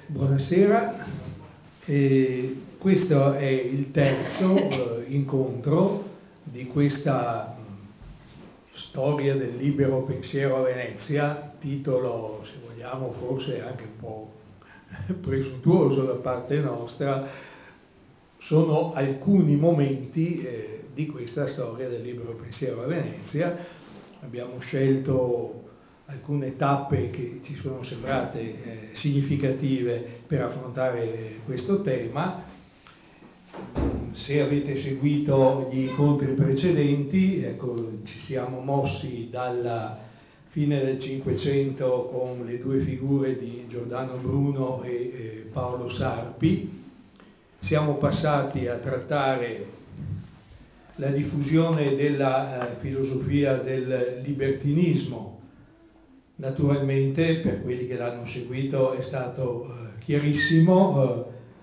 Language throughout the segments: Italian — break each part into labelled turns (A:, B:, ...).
A: Buonasera, questo è il terzo incontro di questa storia del libero pensiero a Venezia, titolo, se vogliamo, forse anche un po' presuntuoso da parte nostra. Sono alcuni momenti di questa storia del libero pensiero a Venezia. Abbiamo scelto alcune tappe che ci sono sembrate significative per affrontare questo tema. Se avete seguito gli incontri precedenti, ecco, ci siamo mossi dalla fine del Cinquecento con le due figure di Giordano Bruno e Paolo Sarpi. Siamo passati a trattare la diffusione della filosofia del libertinismo. Naturalmente, per quelli che l'hanno seguito, è stato chiarissimo.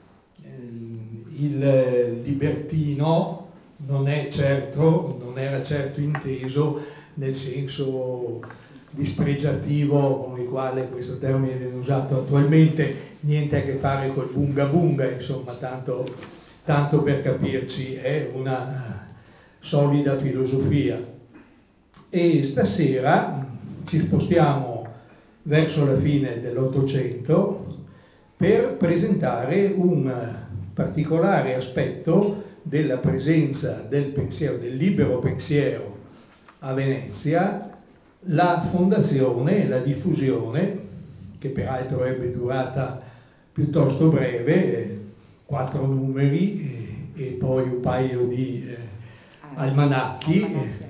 A: Il libertino non era certo inteso nel senso dispregiativo con il quale questo termine viene usato attualmente, niente a che fare col bunga bunga, insomma, tanto per capirci, è una solida filosofia. E stasera ci spostiamo verso la fine dell'Ottocento per presentare un particolare aspetto della presenza del pensiero, del libero pensiero a Venezia, la fondazione e la diffusione, che peraltro ebbe durata piuttosto breve, 4 numeri e poi un paio di almanacchi,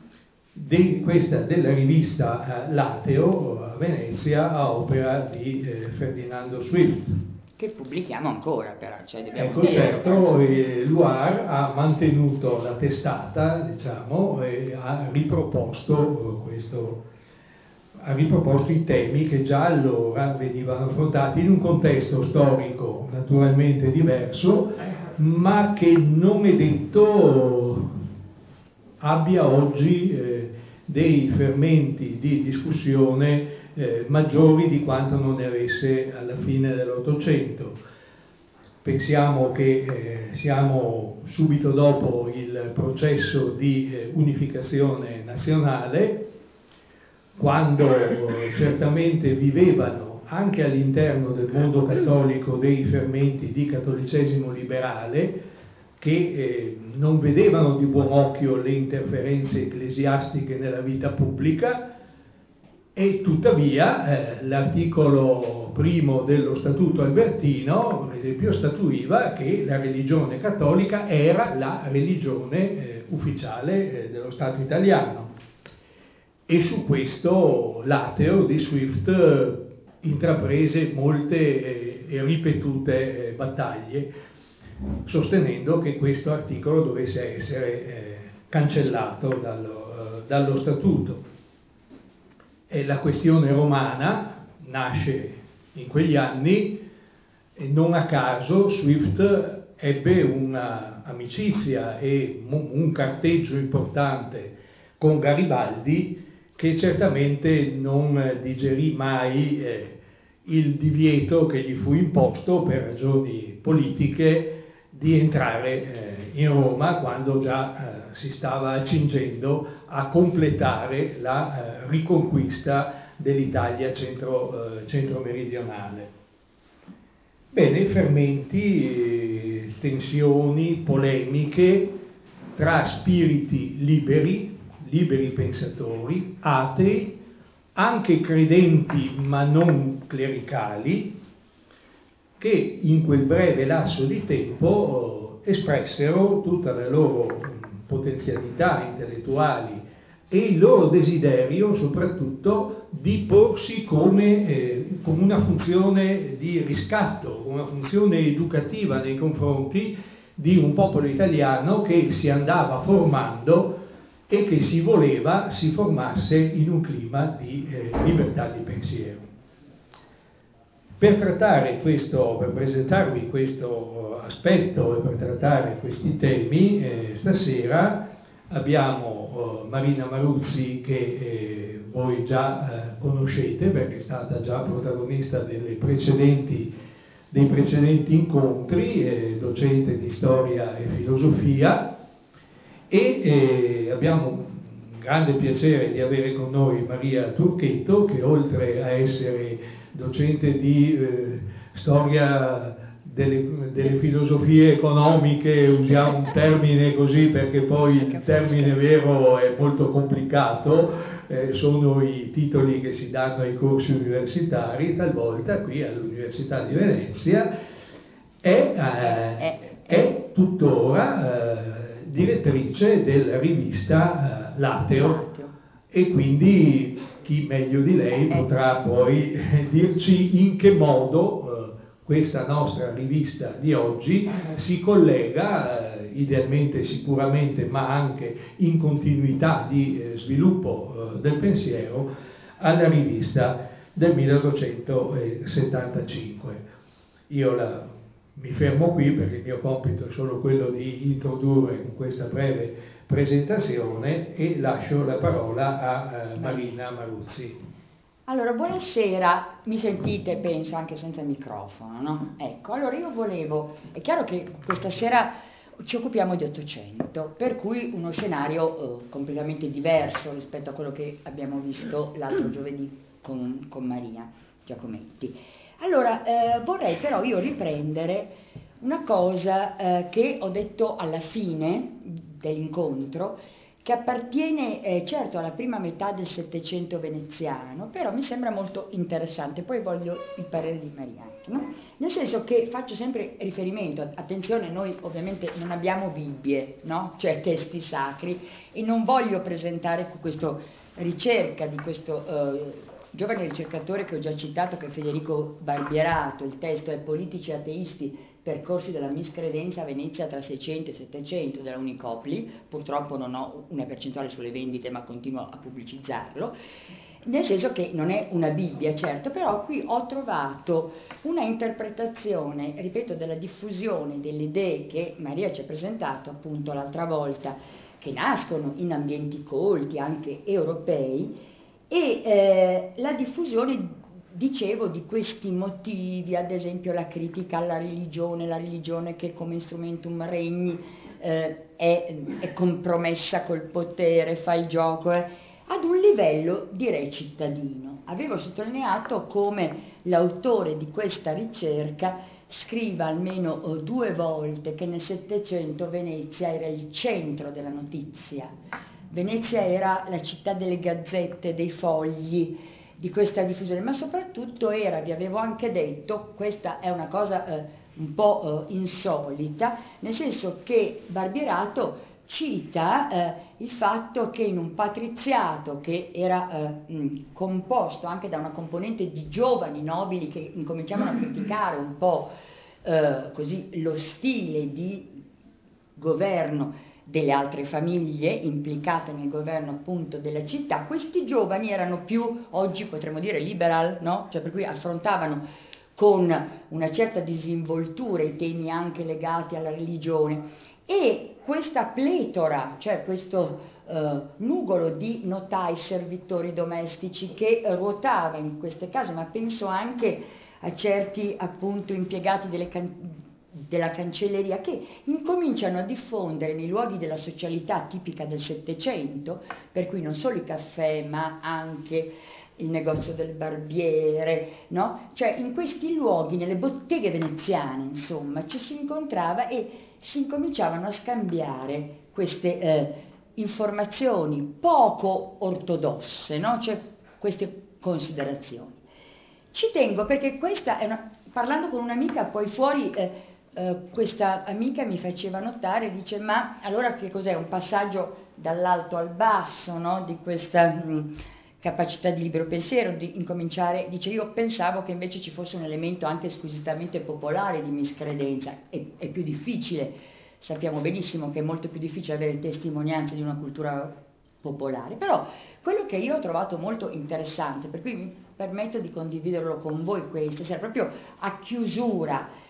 A: della rivista L'Ateo a Venezia a opera di Ferdinando Swift.
B: Che pubblichiamo ancora, però, cioè dobbiamo
A: dire. Certo, l'UAR ha mantenuto la testata, diciamo, e ha riproposto i temi che già allora venivano affrontati in un contesto storico naturalmente diverso, ma che non è detto abbia oggi dei fermenti di discussione maggiori di quanto non ne avesse alla fine dell'Ottocento. Pensiamo che siamo subito dopo il processo di unificazione nazionale, quando certamente vivevano anche all'interno del mondo cattolico dei fermenti di cattolicesimo liberale, che non vedevano di buon occhio le interferenze ecclesiastiche nella vita pubblica, e tuttavia l'articolo 1 dello Statuto Albertino, per esempio, statuiva che la religione cattolica era la religione ufficiale dello Stato italiano, e su questo l'Ateo di Swift intraprese molte e ripetute battaglie, sostenendo che questo articolo dovesse essere cancellato dallo Statuto. E la questione romana nasce in quegli anni, e non a caso Swift ebbe una amicizia e un carteggio importante con Garibaldi, che certamente non digerì mai il divieto che gli fu imposto per ragioni politiche di entrare in Roma, quando già si stava accingendo a completare la riconquista dell'Italia centro-meridionale. Bene, fermenti, tensioni, polemiche tra spiriti liberi pensatori, atei, anche credenti ma non clericali, che in quel breve lasso di tempo espressero tutta la loro potenzialità intellettuali e il loro desiderio soprattutto di porsi come una funzione di riscatto, una funzione educativa nei confronti di un popolo italiano che si andava formando e che si voleva si formasse in un clima di libertà di pensiero. Per presentarvi questo aspetto e per trattare questi temi, stasera abbiamo Marina Maruzzi, che voi già conoscete perché è stata già protagonista delle precedenti dei precedenti incontri, docente di storia e filosofia, e abbiamo un grande piacere di avere con noi Maria Turchetto, che oltre a essere docente di storia delle filosofie economiche, usiamo un termine così perché poi il termine vero è molto complicato, sono i titoli che si danno ai corsi universitari, talvolta qui all'Università di Venezia è tuttora direttrice della rivista Lateo, e quindi chi meglio di lei potrà poi dirci in che modo questa nostra rivista di oggi si collega, idealmente sicuramente, ma anche in continuità di sviluppo del pensiero, alla rivista del 1875. Io mi fermo qui perché il mio compito è solo quello di introdurre con questa breve presentazione e lascio la parola a Marina Maruzzi.
B: Allora, buonasera, mi sentite, penso, anche senza microfono, no? Ecco, allora io volevo, è chiaro che questa sera ci occupiamo di Ottocento, per cui uno scenario completamente diverso rispetto a quello che abbiamo visto l'altro giovedì con Maria Giacometti. Allora, vorrei però io riprendere una cosa che ho detto alla fine dell'incontro, che appartiene certo alla prima metà del Settecento veneziano, però mi sembra molto interessante, poi voglio il parere di Maria anche, no? Nel senso che faccio sempre riferimento, attenzione, noi ovviamente non abbiamo Bibbie, no? Cioè testi sacri, e non voglio presentare questa ricerca di questo giovane ricercatore che ho già citato, che è Federico Barbierato. Il testo è Politici ateisti, percorsi della miscredenza a Venezia tra 600 e 700 della Unicopli. Purtroppo non ho una percentuale sulle vendite, ma continuo a pubblicizzarlo, nel senso che non è una Bibbia, certo, però qui ho trovato una interpretazione, ripeto, della diffusione delle idee che Maria ci ha presentato appunto l'altra volta, che nascono in ambienti colti, anche europei, e la diffusione, dicevo, di questi motivi, ad esempio la critica alla religione, la religione che come instrumentum regni è compromessa col potere, fa il gioco, ad un livello direi cittadino. Avevo sottolineato come l'autore di questa ricerca scriva almeno 2 volte che nel Settecento Venezia era il centro della notizia. Venezia era la città delle gazzette, dei fogli, di questa diffusione, ma soprattutto era, vi avevo anche detto, questa è una cosa un po' insolita, nel senso che Barbierato cita il fatto che in un patriziato che era composto anche da una componente di giovani nobili che incominciavano a criticare un po' così lo stile di governo delle altre famiglie implicate nel governo appunto della città, questi giovani erano più, oggi potremmo dire liberal, no? Cioè per cui affrontavano con una certa disinvoltura i temi anche legati alla religione, e questa pletora, cioè questo nugolo di notai, servitori domestici che ruotava in queste case, ma penso anche a certi appunto impiegati della cancelleria, che incominciano a diffondere nei luoghi della socialità tipica del Settecento, per cui non solo i caffè ma anche il negozio del barbiere, no? Cioè in questi luoghi, nelle botteghe veneziane, insomma, ci si incontrava e si incominciavano a scambiare queste informazioni poco ortodosse, no? Cioè queste considerazioni. Ci tengo perché questa è parlando con un'amica poi fuori, questa amica mi faceva notare, dice, ma allora che cos'è? Un passaggio dall'alto al basso, no? Di questa capacità di libero pensiero, di incominciare, dice, io pensavo che invece ci fosse un elemento anche squisitamente popolare di miscredenza, è più difficile, sappiamo benissimo che è molto più difficile avere testimonianze di una cultura popolare, però quello che io ho trovato molto interessante, per cui mi permetto di condividerlo con voi questa sera, proprio a chiusura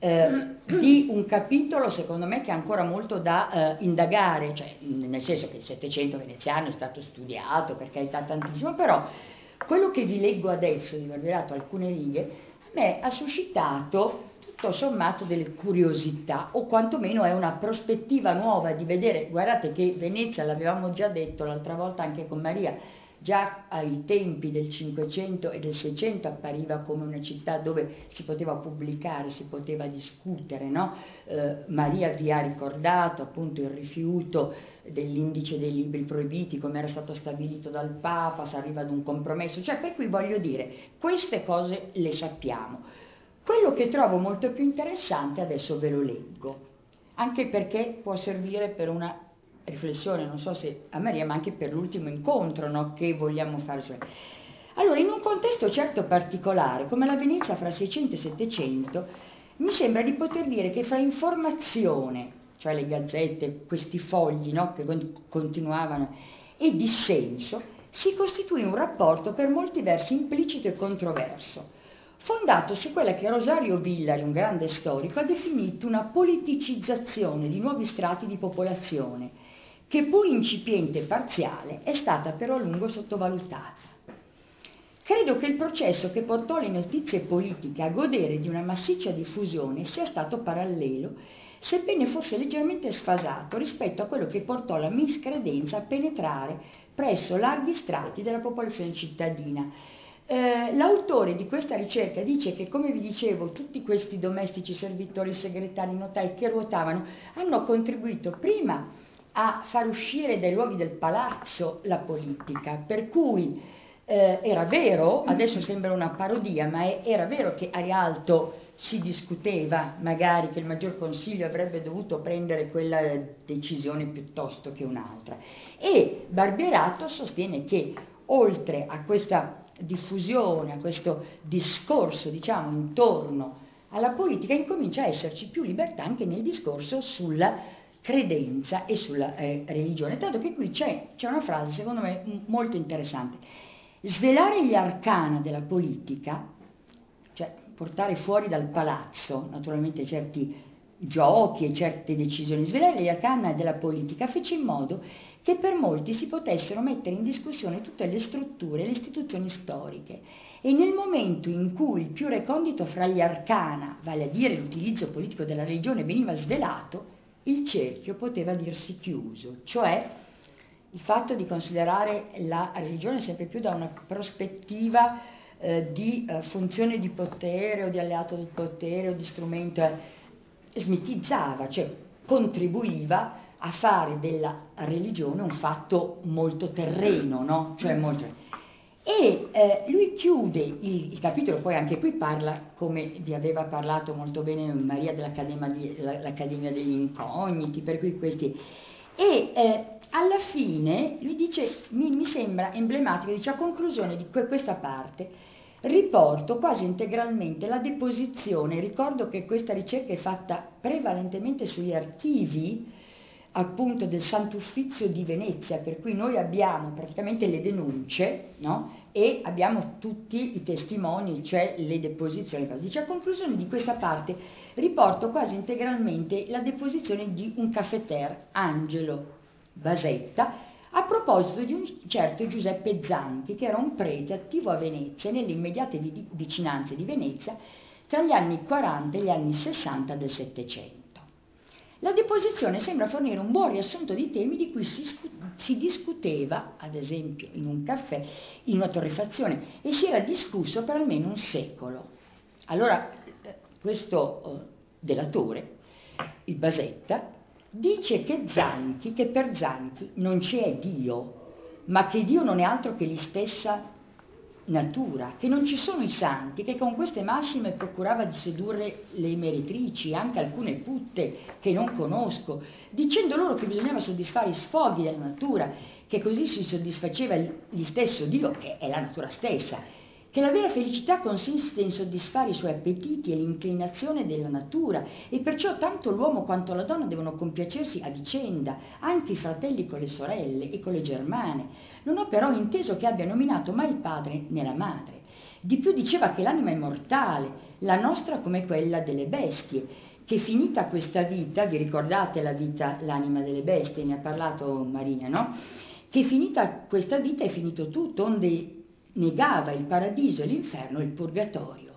B: di un capitolo secondo me che ha ancora molto da indagare, cioè nel senso che il Settecento veneziano è stato studiato, per carità, tantissimo, però quello che vi leggo adesso di Barbierato, alcune righe, a me ha suscitato tutto sommato delle curiosità, o quantomeno è una prospettiva nuova di vedere. Guardate che Venezia, l'avevamo già detto l'altra volta anche con Maria, già ai tempi del 500 e del 600 appariva come una città dove si poteva pubblicare, si poteva discutere, no? Maria vi ha ricordato appunto il rifiuto dell'indice dei libri proibiti, come era stato stabilito dal Papa, si arriva ad un compromesso, cioè per cui voglio dire, queste cose le sappiamo. Quello che trovo molto più interessante adesso ve lo leggo, anche perché può servire per una riflessione, non so se a Maria, ma anche per l'ultimo incontro, no, che vogliamo fare. Allora, in un contesto certo particolare, come la Venezia fra 600 e 700, mi sembra di poter dire che fra informazione, cioè le gazzette, questi fogli, no, che continuavano, e dissenso, si costituì un rapporto per molti versi implicito e controverso, fondato su quella che Rosario Villari, un grande storico, ha definito una politicizzazione di nuovi strati di popolazione, che pur incipiente e parziale è stata però a lungo sottovalutata. Credo che il processo che portò le notizie politiche a godere di una massiccia diffusione sia stato parallelo, sebbene forse leggermente sfasato rispetto a quello che portò la miscredenza a penetrare presso larghi strati della popolazione cittadina. L'autore di questa ricerca dice che, come vi dicevo, tutti questi domestici, servitori, segretari, notai che ruotavano hanno contribuito prima a far uscire dai luoghi del palazzo la politica, per cui era vero, adesso sembra una parodia, ma era vero che a Rialto si discuteva magari che il maggior consiglio avrebbe dovuto prendere quella decisione piuttosto che un'altra. E Barbierato sostiene che oltre a questa diffusione, a questo discorso, diciamo, intorno alla politica, incomincia a esserci più libertà anche nel discorso sulla credenza e sulla religione, tanto che qui c'è una frase secondo me molto interessante: svelare gli arcana della politica, cioè portare fuori dal palazzo naturalmente certi giochi e certe decisioni, svelare gli arcana della politica fece in modo che per molti si potessero mettere in discussione tutte le strutture e le istituzioni storiche, e nel momento in cui il più recondito fra gli arcana, vale a dire l'utilizzo politico della religione, veniva svelato, il cerchio poteva dirsi chiuso, cioè il fatto di considerare la religione sempre più da una prospettiva di funzione di potere o di alleato del potere o di strumento, smitizzava, cioè contribuiva a fare della religione un fatto molto terreno, no? Cioè molto... E lui chiude il capitolo, poi anche qui parla, come vi aveva parlato molto bene Maria, dell'Accademia degli Incogniti, per cui questi... E alla fine lui dice, mi sembra emblematico, dice: a conclusione di questa parte riporto quasi integralmente la deposizione. Ricordo che questa ricerca è fatta prevalentemente sugli archivi appunto del Sant'Uffizio di Venezia, per cui noi abbiamo praticamente le denunce, no? E abbiamo tutti i testimoni, cioè le deposizioni. Dice: a conclusione di questa parte riporto quasi integralmente la deposizione di un caffettier, Angelo Basetta, a proposito di un certo Giuseppe Zanchi, che era un prete attivo a Venezia e nelle immediate vicinanze di Venezia tra gli anni 40 e gli anni 60 del Settecento. La deposizione sembra fornire un buon riassunto di temi di cui si discuteva, ad esempio, in un caffè, in una torrefazione, e si era discusso per almeno un secolo. Allora, questo delatore, il Basetta, dice che per Zanchi non c'è Dio, ma che Dio non è altro che l'istessa natura, che non ci sono i santi, che con queste massime procurava di sedurre le meretrici, anche alcune putte che non conosco, dicendo loro che bisognava soddisfare i sfoghi della natura, che così si soddisfaceva gli stesso Dio, che è la natura stessa, che la vera felicità consiste in soddisfare i suoi appetiti e l'inclinazione della natura, e perciò tanto l'uomo quanto la donna devono compiacersi a vicenda, anche i fratelli con le sorelle e con le germane. Non ho però inteso che abbia nominato mai il padre né la madre. Di più diceva che l'anima è mortale, la nostra come quella delle bestie, che finita questa vita, vi ricordate la vita, l'anima delle bestie, ne ha parlato Maria, no? Che finita questa vita è finito tutto, onde negava il paradiso e l'inferno e il purgatorio.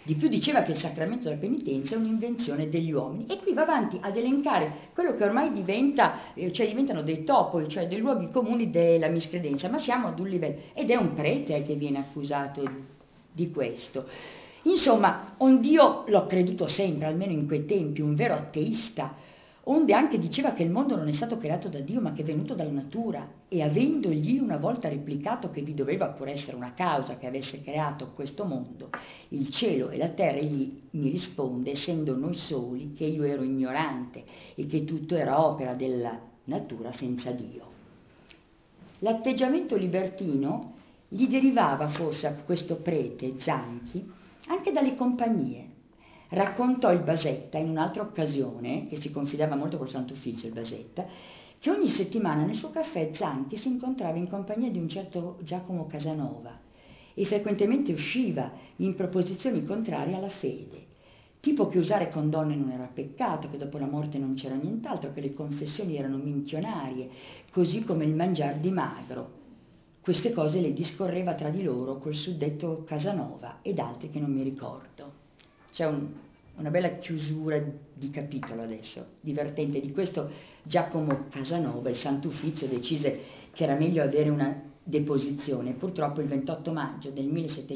B: Di più diceva che il sacramento della penitenza è un'invenzione degli uomini, e qui va avanti ad elencare quello che ormai diventano dei topoi, cioè dei luoghi comuni della miscredenza, ma siamo ad un livello, ed è un prete che viene accusato di questo. Insomma, ond'io l'ho creduto sempre, almeno in quei tempi, un vero ateista, onde anche diceva che il mondo non è stato creato da Dio ma che è venuto dalla natura, e avendogli una volta replicato che vi doveva pur essere una causa che avesse creato questo mondo, il cielo e la terra, egli mi risponde, essendo noi soli, che io ero ignorante e che tutto era opera della natura senza Dio. L'atteggiamento libertino gli derivava forse a questo prete Zanchi anche dalle compagnie. Raccontò il Basetta in un'altra occasione, che si confidava molto col Santo Ufficio il Basetta, che ogni settimana nel suo caffè Zanchi si incontrava in compagnia di un certo Giacomo Casanova e frequentemente usciva in proposizioni contrarie alla fede, tipo che usare con donne non era peccato, che dopo la morte non c'era nient'altro, che le confessioni erano minchionarie, così come il mangiar di magro. Queste cose le discorreva tra di loro col suddetto Casanova ed altri che non mi ricordo. C'è una bella chiusura di capitolo adesso, divertente, di questo Giacomo Casanova. Il Santo Uffizio decise che era meglio avere una deposizione. Purtroppo il 28 maggio del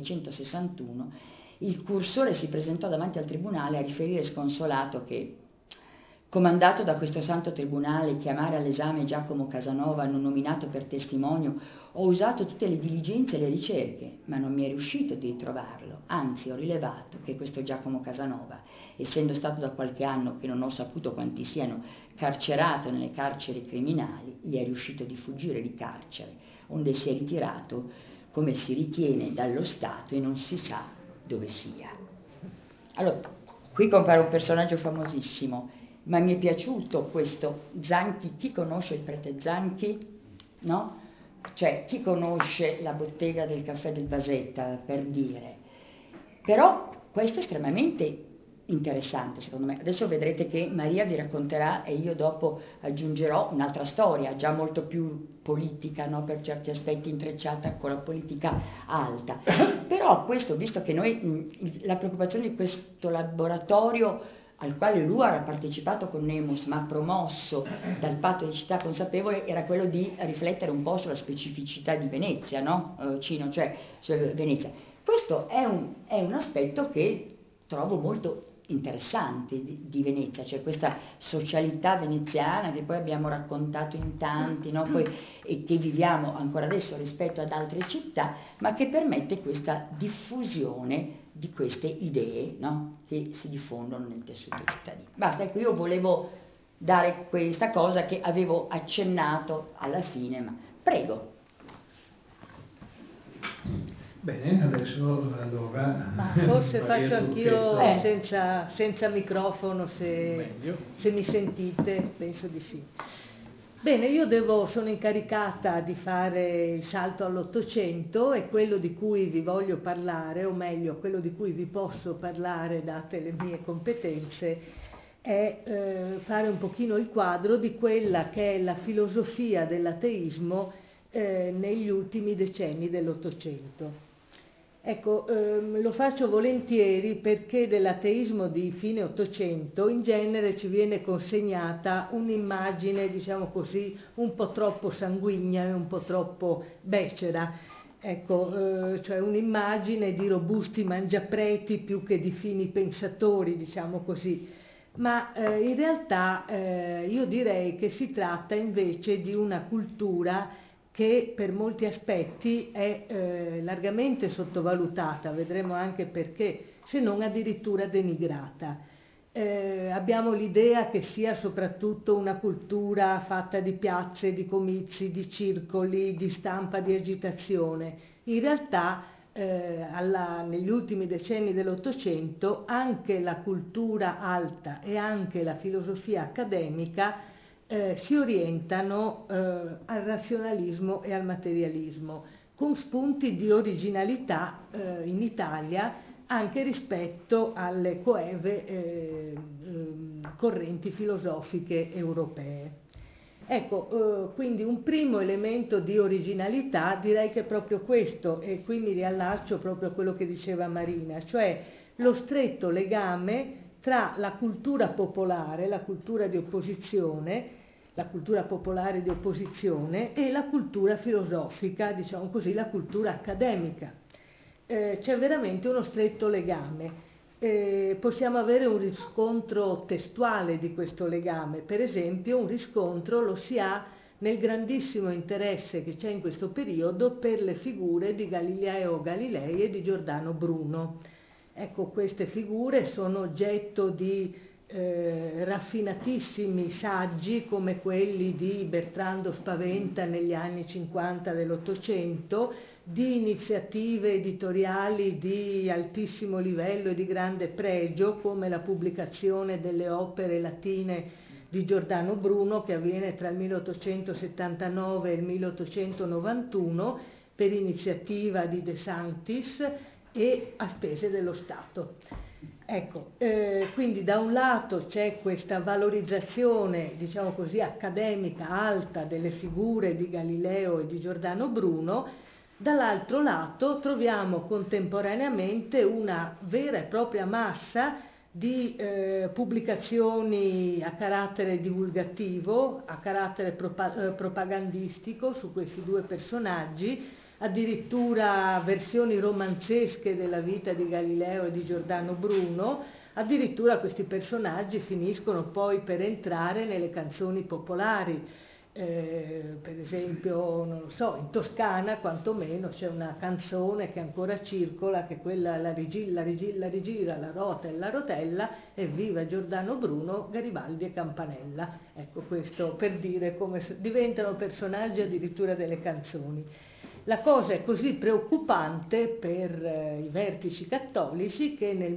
B: 1761 il cursore si presentò davanti al tribunale a riferire sconsolato che, comandato da questo santo tribunale chiamare all'esame Giacomo Casanova, non nominato per testimonio, ho usato tutte le diligenze e le ricerche, ma non mi è riuscito di trovarlo. Anzi, ho rilevato che questo Giacomo Casanova, essendo stato da qualche anno che non ho saputo quanti siano carcerato nelle carceri criminali, gli è riuscito di fuggire di carcere, onde si è ritirato, come si ritiene, dallo Stato e non si sa dove sia. Allora, qui compare un personaggio famosissimo, ma mi è piaciuto questo Zanchi. Chi conosce il prete Zanchi? No? Cioè, chi conosce la bottega del caffè del Basetta, per dire. Però questo è estremamente interessante, secondo me. Adesso vedrete che Maria vi racconterà e io dopo aggiungerò un'altra storia, già molto più politica, no? Per certi aspetti intrecciata con la politica alta. Però questo, visto che noi, la preoccupazione di questo laboratorio al quale lui ha partecipato con Nemus, ma promosso dal patto di città consapevole, era quello di riflettere un po' sulla specificità di Venezia, no? Cino, cioè Venezia. Questo è un aspetto che trovo molto interessante di Venezia, cioè questa socialità veneziana che poi abbiamo raccontato in tanti, no? Poi, e che viviamo ancora adesso rispetto ad altre città, ma che permette questa diffusione di queste idee, no? Che si diffondono nel tessuto cittadino. Basta, ecco, io volevo dare questa cosa che avevo accennato alla fine, ma prego.
A: Bene, adesso allora...
C: Ma forse faccio anch'io
A: che...
C: senza microfono, se mi sentite, penso di sì. Bene, io sono incaricata di fare il salto all'Ottocento, e quello di cui vi voglio parlare, o meglio, quello di cui vi posso parlare, date le mie competenze, è fare un pochino il quadro di quella che è la filosofia dell'ateismo negli ultimi decenni dell'Ottocento. Ecco, lo faccio volentieri perché dell'ateismo di fine Ottocento in genere ci viene consegnata un'immagine, diciamo così, un po' troppo sanguigna e un po' troppo becera. Ecco, cioè un'immagine di robusti mangiapreti più che di fini pensatori, diciamo così. Ma in realtà io direi che si tratta invece di una cultura che per molti aspetti è largamente sottovalutata, vedremo anche perché, se non addirittura denigrata. Abbiamo l'idea che sia soprattutto una cultura fatta di piazze, di comizi, di circoli, di stampa, di agitazione. In realtà negli ultimi decenni dell'Ottocento anche la cultura alta e anche la filosofia accademica si orientano al razionalismo e al materialismo, con spunti di originalità in Italia anche rispetto alle coeve correnti filosofiche europee. Ecco, quindi un primo elemento di originalità direi che è proprio questo, e qui mi riallaccio proprio a quello che diceva Marina, cioè lo stretto legame tra la cultura popolare, la cultura di opposizione, la cultura popolare di opposizione e la cultura filosofica, diciamo così, la cultura accademica. C'è veramente uno stretto legame. Possiamo avere un riscontro testuale di questo legame, per esempio un riscontro lo si ha nel grandissimo interesse che c'è in questo periodo per le figure di Galileo Galilei e di Giordano Bruno. Ecco, queste figure sono oggetto di raffinatissimi saggi come quelli di Bertrando Spaventa negli anni 50 dell'Ottocento, di iniziative editoriali di altissimo livello e di grande pregio come la pubblicazione delle opere latine di Giordano Bruno che avviene tra il 1879 e il 1891 per iniziativa di De Sanctis e a spese dello Stato. Ecco, quindi da un lato c'è questa valorizzazione, diciamo così, accademica alta delle figure di Galileo e di Giordano Bruno, dall'altro lato troviamo contemporaneamente una vera e propria massa di pubblicazioni a carattere divulgativo, a carattere propagandistico su questi due personaggi, addirittura versioni romanzesche della vita di Galileo e di Giordano Bruno, addirittura questi personaggi finiscono poi per entrare nelle canzoni popolari. Per esempio, non lo so, in Toscana quantomeno c'è una canzone che ancora circola, che è quella la rigira, la rota e la rotella, evviva Giordano Bruno, Garibaldi e Campanella. Ecco, questo per dire come diventano personaggi addirittura delle canzoni. La cosa è così preoccupante per i vertici cattolici che nel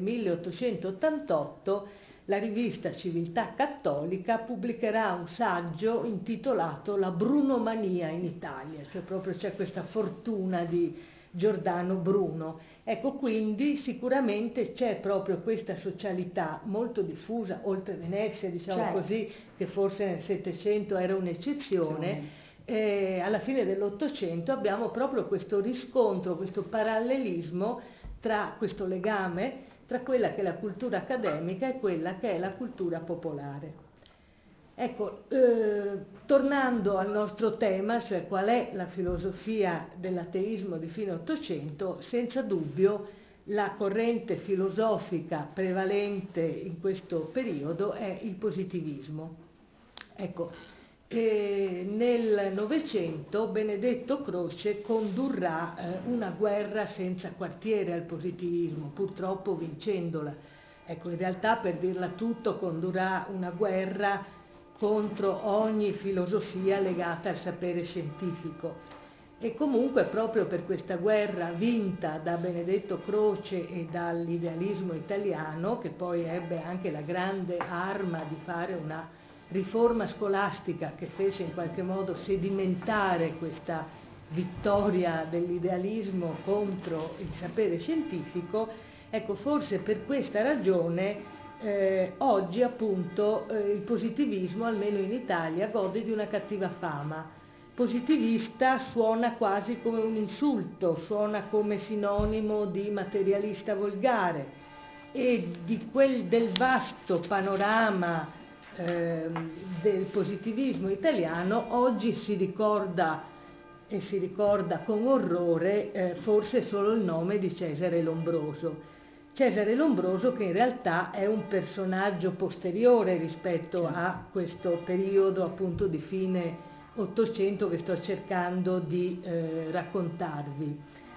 C: 1888 la rivista Civiltà Cattolica pubblicherà un saggio intitolato La Brunomania in Italia, cioè proprio c'è questa fortuna di Giordano Bruno. Ecco, quindi sicuramente c'è proprio questa socialità molto diffusa, oltre Venezia, diciamo
B: certo.
C: così, che forse nel Settecento era un'eccezione. Alla fine dell'Ottocento abbiamo proprio questo riscontro, questo parallelismo tra questo legame tra quella che è la cultura accademica e quella che è la cultura popolare. Ecco, tornando al nostro tema, cioè qual è la filosofia dell'ateismo di fine Ottocento, senza dubbio la corrente filosofica prevalente in questo periodo è il positivismo. Ecco, nel Novecento Benedetto Croce condurrà una guerra senza quartiere al positivismo, purtroppo vincendola. Ecco, in realtà, per dirla tutto, condurrà una guerra contro ogni filosofia legata al sapere scientifico. E comunque proprio per questa guerra vinta da Benedetto Croce e dall'idealismo italiano, che poi ebbe anche la grande arma di fare una riforma scolastica che fece in qualche modo sedimentare questa vittoria dell'idealismo contro il sapere scientifico, ecco, forse per questa ragione oggi appunto il positivismo, almeno in Italia, gode di una cattiva fama. Positivista suona quasi come un insulto, suona come sinonimo di materialista volgare e del vasto panorama del positivismo italiano oggi si ricorda e si ricorda con orrore forse solo il nome di Cesare Lombroso. Cesare Lombroso che in realtà è un personaggio posteriore rispetto a questo periodo appunto di fine Ottocento che sto cercando di raccontarvi.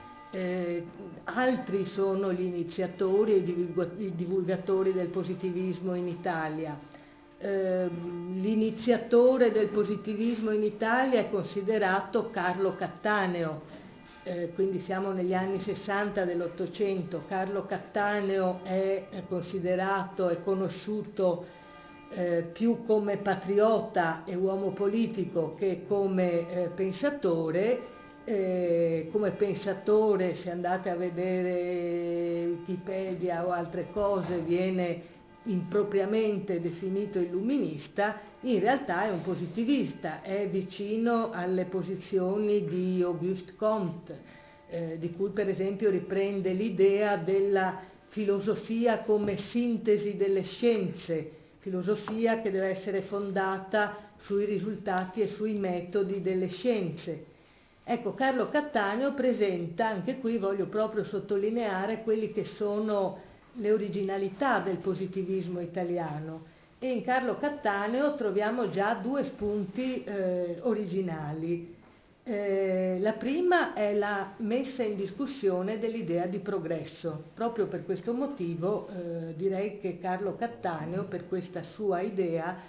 C: Altri sono gli iniziatori e i divulgatori del positivismo in Italia. L'iniziatore del positivismo in Italia è considerato Carlo Cattaneo, quindi siamo negli anni 60 dell'Ottocento. Carlo Cattaneo è considerato e conosciuto più come patriota e uomo politico che come pensatore. Come pensatore, se andate a vedere Wikipedia o altre cose, viene impropriamente definito illuminista, in realtà è un positivista, è vicino alle posizioni di Auguste Comte, di cui per esempio riprende l'idea della filosofia come sintesi delle scienze, filosofia che deve essere fondata sui risultati e sui metodi delle scienze. Ecco, Carlo Cattaneo presenta, anche qui voglio proprio sottolineare quelli che sono le originalità del positivismo italiano, e in Carlo Cattaneo troviamo già due spunti originali. La prima è la messa in discussione dell'idea di progresso. Proprio per questo motivo direi che Carlo Cattaneo, per questa sua idea,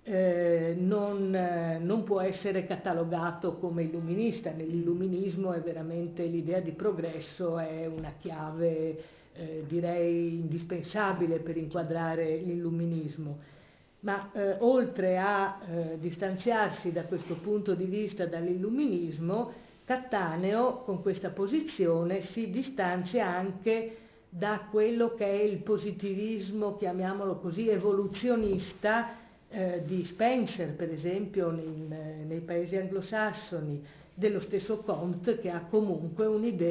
C: non può essere catalogato come illuminista. Nell'illuminismo è veramente l'idea di progresso, è una chiave direi indispensabile per inquadrare l'illuminismo. Ma oltre a distanziarsi da questo punto di vista dall'illuminismo, Cattaneo con questa posizione si distanzia anche da quello che è il positivismo, chiamiamolo così, evoluzionista di Spencer, per esempio, nei paesi anglosassoni, dello stesso Comte, che ha comunque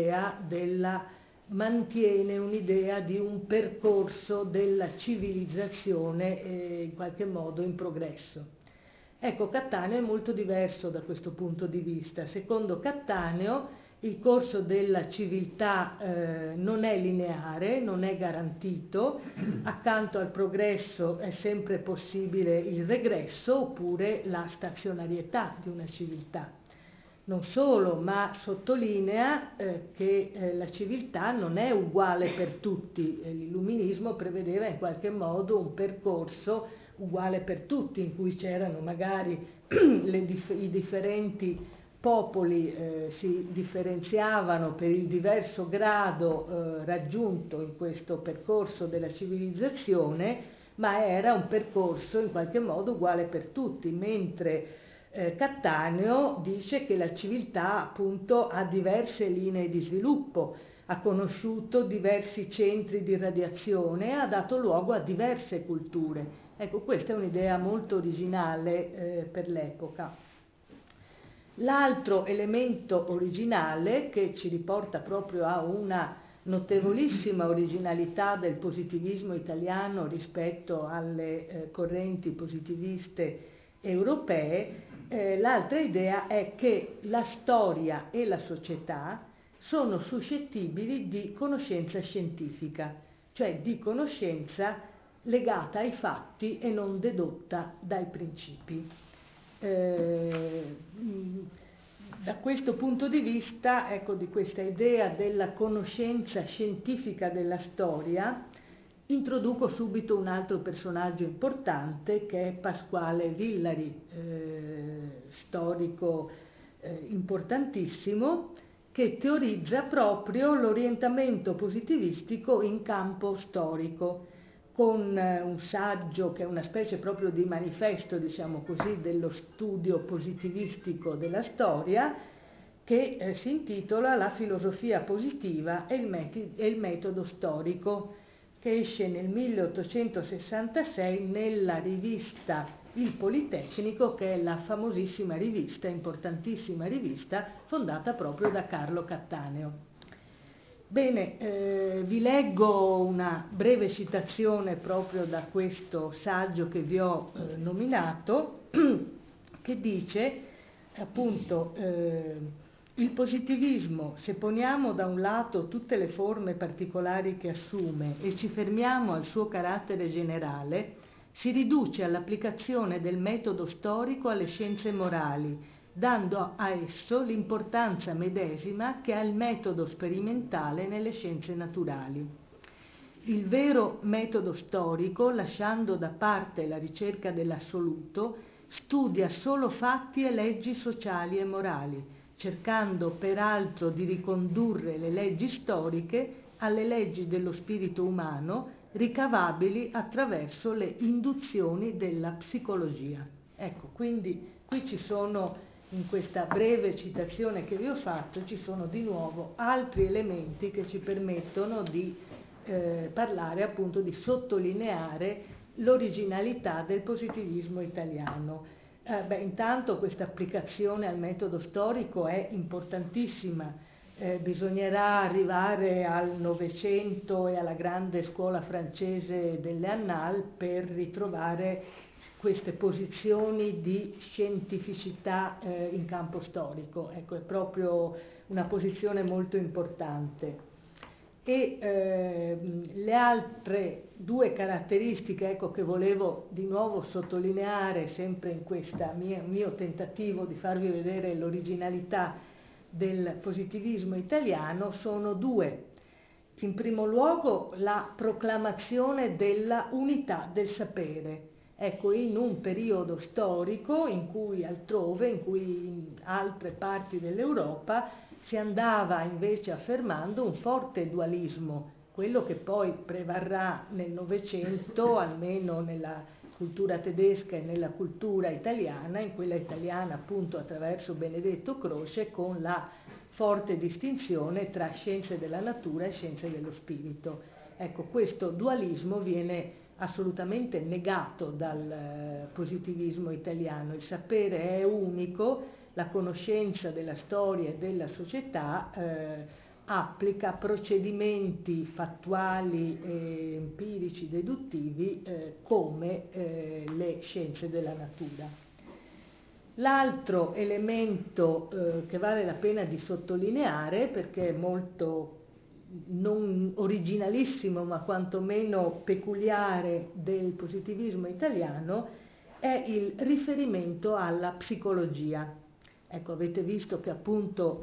C: mantiene un'idea di un percorso della civilizzazione in qualche modo in progresso. Ecco, Cattaneo è molto diverso da questo punto di vista. Secondo Cattaneo il corso della civiltà non è lineare, non è garantito, accanto al progresso è sempre possibile il regresso oppure la stazionarietà di una civiltà. Non solo, ma sottolinea che la civiltà non è uguale per tutti. L'illuminismo prevedeva in qualche modo un percorso uguale per tutti, in cui c'erano magari i differenti popoli si differenziavano per il diverso grado raggiunto in questo percorso della civilizzazione, ma era un percorso in qualche modo uguale per tutti, mentre Cattaneo dice che la civiltà appunto ha diverse linee di sviluppo, ha conosciuto diversi centri di radiazione e ha dato luogo a diverse culture. Ecco, questa è un'idea molto originale per l'epoca. L'altro elemento originale che ci riporta proprio a una notevolissima originalità del positivismo italiano rispetto alle correnti positiviste europee, l'altra idea è che la storia e la società sono suscettibili di conoscenza scientifica, cioè di conoscenza legata ai fatti e non dedotta dai principi. Da questo punto di vista, ecco, di questa idea della conoscenza scientifica della storia, introduco subito un altro personaggio importante che è Pasquale Villari, storico importantissimo, che teorizza proprio l'orientamento positivistico in campo storico, con un saggio che è una specie proprio di manifesto, diciamo così, dello studio positivistico della storia, che si intitola La filosofia positiva e il metodo storico, che esce nel 1866 nella rivista Il Politecnico, che è la famosissima rivista, importantissima rivista, fondata proprio da Carlo Cattaneo. Bene, vi leggo una breve citazione proprio da questo saggio che vi ho nominato, che dice appunto il positivismo, se poniamo da un lato tutte le forme particolari che assume e ci fermiamo al suo carattere generale, si riduce all'applicazione del metodo storico alle scienze morali, dando a esso l'importanza medesima che ha il metodo sperimentale nelle scienze naturali. Il vero metodo storico, lasciando da parte la ricerca dell'assoluto, studia solo fatti e leggi sociali e morali, cercando peraltro di ricondurre le leggi storiche alle leggi dello spirito umano, ricavabili attraverso le induzioni della psicologia. Ecco, quindi qui ci sono, in questa breve citazione che vi ho fatto, ci sono di nuovo altri elementi che ci permettono di parlare, appunto, di sottolineare l'originalità del positivismo italiano. Intanto questa applicazione al metodo storico è importantissima. bisognerà arrivare al Novecento e alla grande scuola francese delle Annales per ritrovare queste posizioni di scientificità in campo storico. Ecco, è proprio una posizione molto importante. E le altre due caratteristiche, ecco, che volevo di nuovo sottolineare sempre in questo mio tentativo di farvi vedere l'originalità del positivismo italiano, sono due. In primo luogo la proclamazione della unità del sapere. Ecco, in un periodo storico in cui altrove, in cui in altre parti dell'Europa si andava invece affermando un forte dualismo, quello che poi prevarrà nel Novecento, almeno nella cultura tedesca e nella cultura italiana, in quella italiana appunto attraverso Benedetto Croce, con la forte distinzione tra scienze della natura e scienze dello spirito. Ecco, questo dualismo viene assolutamente negato dal positivismo italiano. Il sapere è unico, la conoscenza della storia e della società applica procedimenti fattuali, empirici, deduttivi come le scienze della natura. L'altro elemento che vale la pena di sottolineare, perché è molto non originalissimo ma quantomeno peculiare del positivismo italiano, è il riferimento alla psicologia. Ecco, avete visto che appunto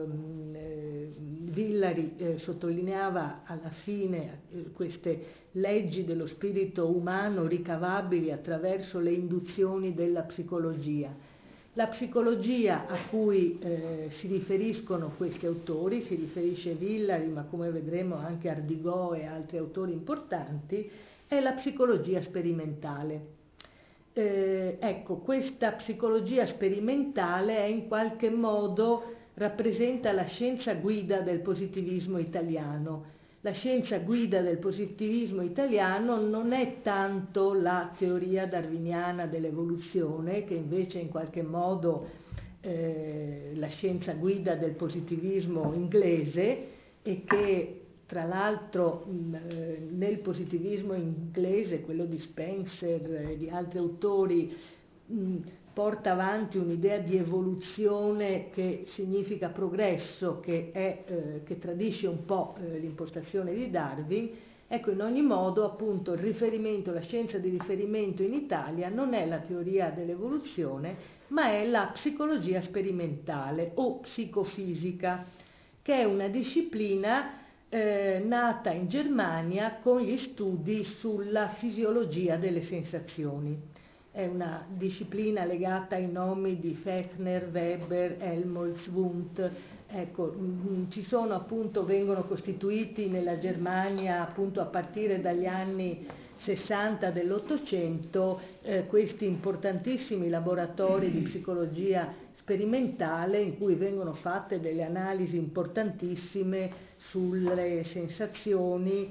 C: Villari sottolineava alla fine queste leggi dello spirito umano ricavabili attraverso le induzioni della psicologia. La psicologia a cui si riferiscono questi autori, si riferisce Villari, ma come vedremo anche Ardigò e altri autori importanti, è la psicologia sperimentale. Ecco, questa psicologia sperimentale è in qualche modo rappresenta la scienza guida del positivismo italiano. La scienza guida del positivismo italiano non è tanto la teoria darwiniana dell'evoluzione, che invece in qualche modo la scienza guida del positivismo inglese, e che tra l'altro nel positivismo inglese, quello di Spencer e di altri autori, porta avanti un'idea di evoluzione che significa progresso, che tradisce un po' l'impostazione di Darwin. Ecco, in ogni modo appunto il riferimento, la scienza di riferimento in Italia non è la teoria dell'evoluzione, ma è la psicologia sperimentale o psicofisica, che è una disciplina nata in Germania con gli studi sulla fisiologia delle sensazioni. È una disciplina legata ai nomi di Fechner, Weber, Helmholtz, Wundt. Ecco, ci sono appunto, vengono costituiti nella Germania appunto a partire dagli anni 60 dell'Ottocento questi importantissimi laboratori di psicologia sperimentale in cui vengono fatte delle analisi importantissime sulle sensazioni,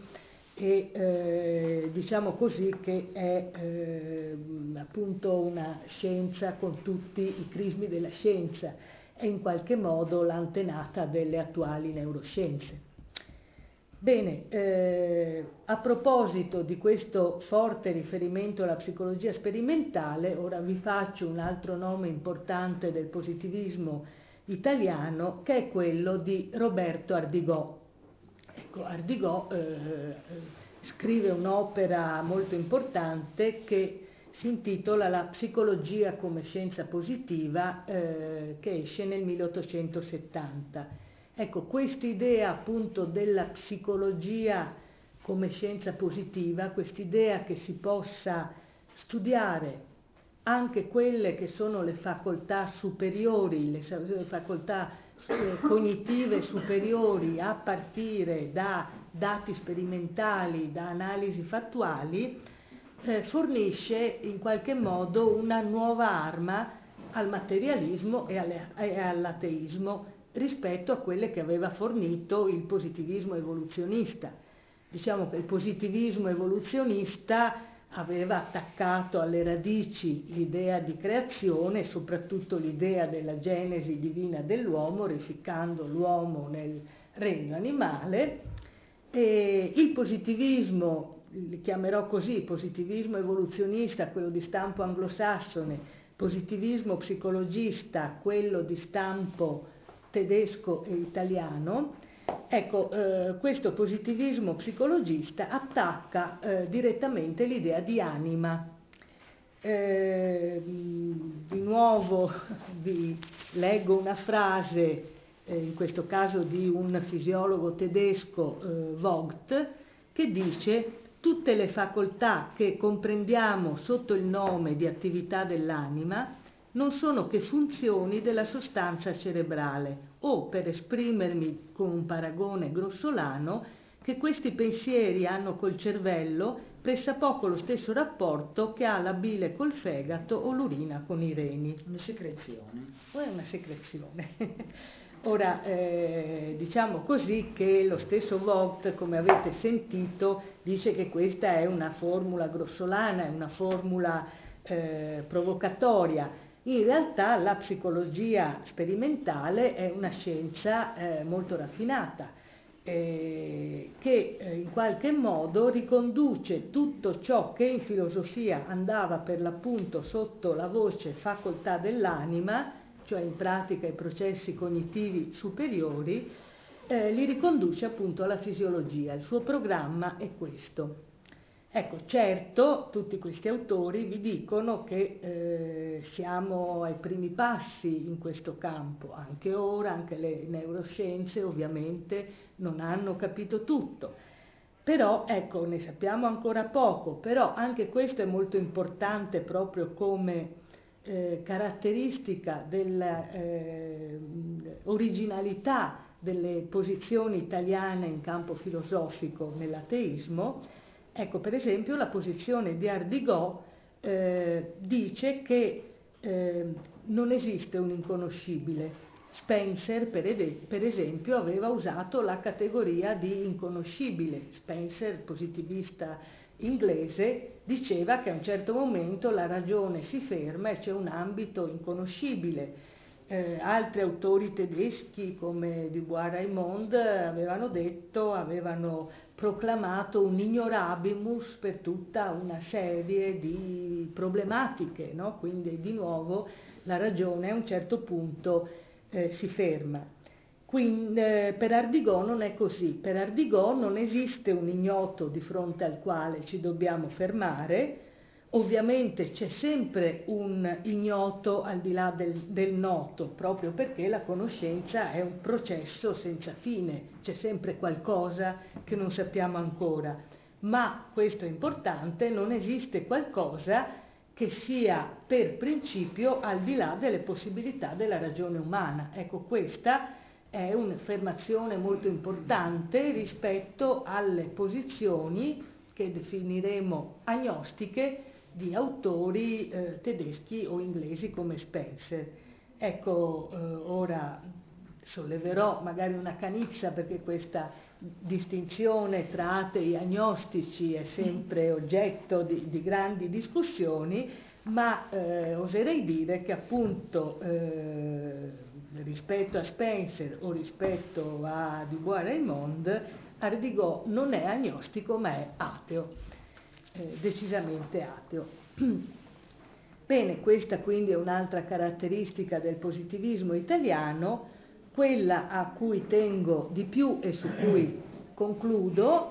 C: e diciamo così che è appunto una scienza con tutti i crismi della scienza, è in qualche modo l'antenata delle attuali neuroscienze. Bene, a proposito di questo forte riferimento alla psicologia sperimentale, ora vi faccio un altro nome importante del positivismo italiano, che è quello di Roberto Ardigò. Ecco, Ardigò scrive un'opera molto importante che si intitola La psicologia come scienza positiva, che esce nel 1870. Ecco, quest'idea appunto della psicologia come scienza positiva, quest'idea che si possa studiare anche quelle che sono le facoltà superiori, le facoltà cognitive superiori a partire da dati sperimentali, da analisi fattuali, fornisce in qualche modo una nuova arma al materialismo e all'ateismo rispetto a quelle che aveva fornito il positivismo evoluzionista. Diciamo che il positivismo evoluzionista aveva attaccato alle radici l'idea di creazione, soprattutto l'idea della genesi divina dell'uomo, rificcando l'uomo nel regno animale. E il positivismo, li chiamerò così, positivismo evoluzionista, quello di stampo anglosassone, positivismo psicologista, quello di stampo tedesco e italiano. Ecco, questo positivismo psicologista attacca direttamente l'idea di anima. Di nuovo vi leggo una frase, in questo caso di un fisiologo tedesco, Vogt, che dice: tutte le facoltà che comprendiamo sotto il nome di attività dell'anima non sono che funzioni della sostanza cerebrale, o, per esprimermi con un paragone grossolano, che questi pensieri hanno col cervello pressappoco lo stesso rapporto che ha la bile col fegato o l'urina con i reni.
B: Una secrezione.
C: O è una secrezione. Ora, diciamo così che lo stesso Vogt, come avete sentito, dice che questa è una formula grossolana, è una formula provocatoria. In realtà la psicologia sperimentale è una scienza molto raffinata, che in qualche modo riconduce tutto ciò che in filosofia andava per l'appunto sotto la voce facoltà dell'anima, cioè in pratica i processi cognitivi superiori, li riconduce appunto alla fisiologia. Il suo programma è questo. Ecco, certo, tutti questi autori vi dicono che siamo ai primi passi in questo campo, anche ora, anche le neuroscienze ovviamente non hanno capito tutto. Però, ecco, ne sappiamo ancora poco, però anche questo è molto importante proprio come caratteristica dell'originalità delle posizioni italiane in campo filosofico nell'ateismo. Ecco, per esempio, la posizione di Ardigò dice che non esiste un inconoscibile. Spencer, per esempio, aveva usato la categoria di inconoscibile. Spencer, positivista inglese, diceva che a un certo momento la ragione si ferma e c'è un ambito inconoscibile. Altri autori tedeschi come Dubois-Reymond avevano proclamato un ignorabimus per tutta una serie di problematiche, no? Quindi di nuovo la ragione a un certo punto si ferma. Quindi, per Ardigò non è così. Per Ardigò non esiste un ignoto di fronte al quale ci dobbiamo fermare. Ovviamente c'è sempre un ignoto al di là del noto, proprio perché la conoscenza è un processo senza fine, c'è sempre qualcosa che non sappiamo ancora. Ma, questo è importante, non esiste qualcosa che sia per principio al di là delle possibilità della ragione umana. Ecco, questa è un'affermazione molto importante rispetto alle posizioni che definiremo agnostiche di autori tedeschi o inglesi come Spencer. Ecco, ora solleverò magari una canizza perché questa distinzione tra atei e agnostici è sempre oggetto di grandi discussioni, ma oserei dire che appunto rispetto a Spencer o rispetto a Dubois-Reymond, Ardigò non è agnostico ma è ateo. Decisamente ateo. Bene, questa quindi è un'altra caratteristica del positivismo italiano. Quella a cui tengo di più e su cui concludo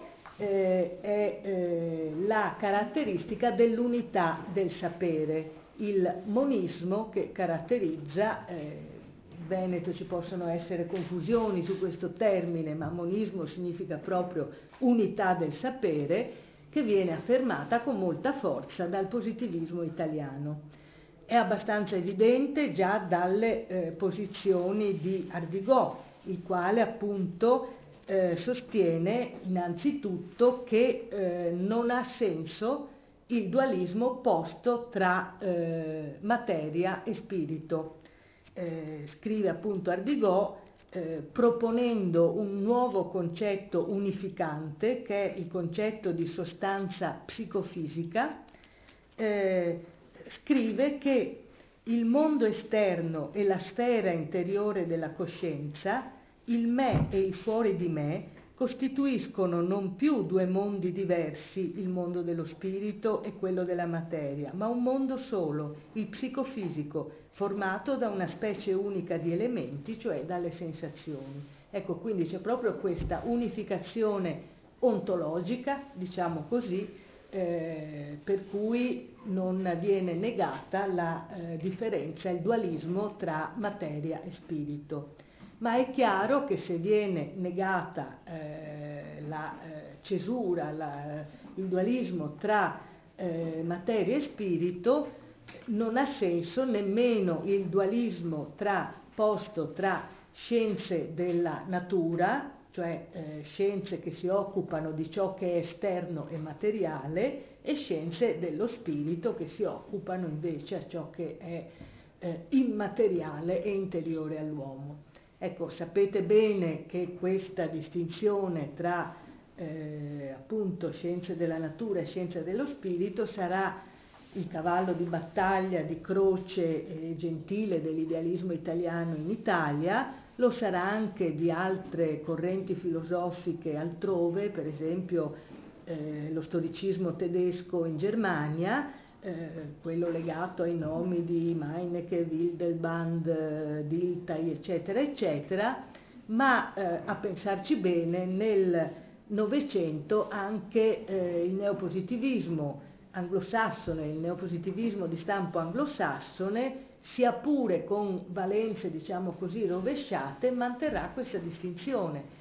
C: è la caratteristica dell'unità del sapere, il monismo che caratterizza, in Veneto ci possono essere confusioni su questo termine, ma monismo significa proprio unità del sapere, che viene affermata con molta forza dal positivismo italiano. È abbastanza evidente già dalle posizioni di Ardigò, il quale appunto sostiene innanzitutto che non ha senso il dualismo opposto tra materia e spirito. Scrive appunto Ardigò proponendo un nuovo concetto unificante che è il concetto di sostanza psicofisica, scrive che il mondo esterno e la sfera interiore della coscienza, il me e il fuori di me, costituiscono non più due mondi diversi, il mondo dello spirito e quello della materia, ma un mondo solo, il psicofisico, formato da una specie unica di elementi, cioè dalle sensazioni. Ecco, quindi c'è proprio questa unificazione ontologica, diciamo così, per cui non viene negata la differenza, il dualismo tra materia e spirito. Ma è chiaro che se viene negata la cesura, il dualismo tra materia e spirito, non ha senso nemmeno il dualismo posto tra scienze della natura, cioè scienze che si occupano di ciò che è esterno e materiale, e scienze dello spirito che si occupano invece a ciò che è immateriale e interiore all'uomo. Ecco, sapete bene che questa distinzione tra appunto scienze della natura e scienze dello spirito sarà il cavallo di battaglia di Croce e Gentile dell'idealismo italiano in Italia, lo sarà anche di altre correnti filosofiche altrove, per esempio lo storicismo tedesco in Germania, quello legato ai nomi di Meinecke, Wildelband, Dilthey, eccetera, eccetera, ma a pensarci bene nel Novecento anche il neopositivismo anglosassone, il neopositivismo di stampo anglosassone, sia pure con valenze, diciamo così, rovesciate, manterrà questa distinzione.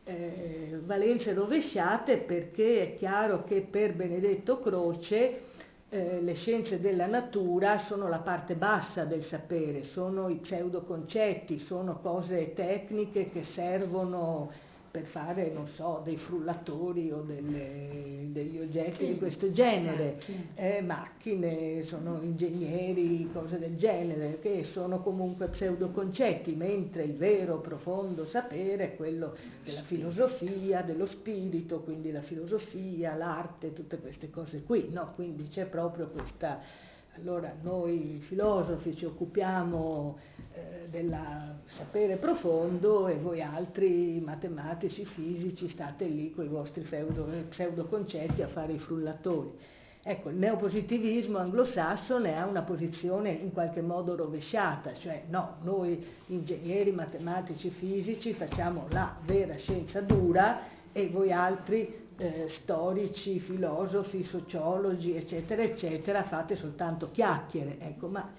C: Valenze rovesciate perché è chiaro che per Benedetto Croce le scienze della natura sono la parte bassa del sapere, sono i pseudoconcetti, sono cose tecniche che servono per fare, non so, dei frullatori o degli oggetti di questo genere, macchine, sono ingegneri, cose del genere, che sono comunque pseudoconcetti, mentre il vero profondo sapere è quello della filosofia, dello spirito, quindi la filosofia, l'arte, tutte queste cose qui, no? Quindi c'è proprio questa... Allora noi filosofi ci occupiamo del sapere profondo e voi altri matematici, fisici, state lì con i vostri pseudoconcetti a fare i frullatori. Ecco, il neopositivismo anglosassone ha una posizione in qualche modo rovesciata, cioè no, noi ingegneri, matematici, fisici facciamo la vera scienza dura e voi altri storici, filosofi, sociologi, eccetera, eccetera, fate soltanto chiacchiere, ecco, ma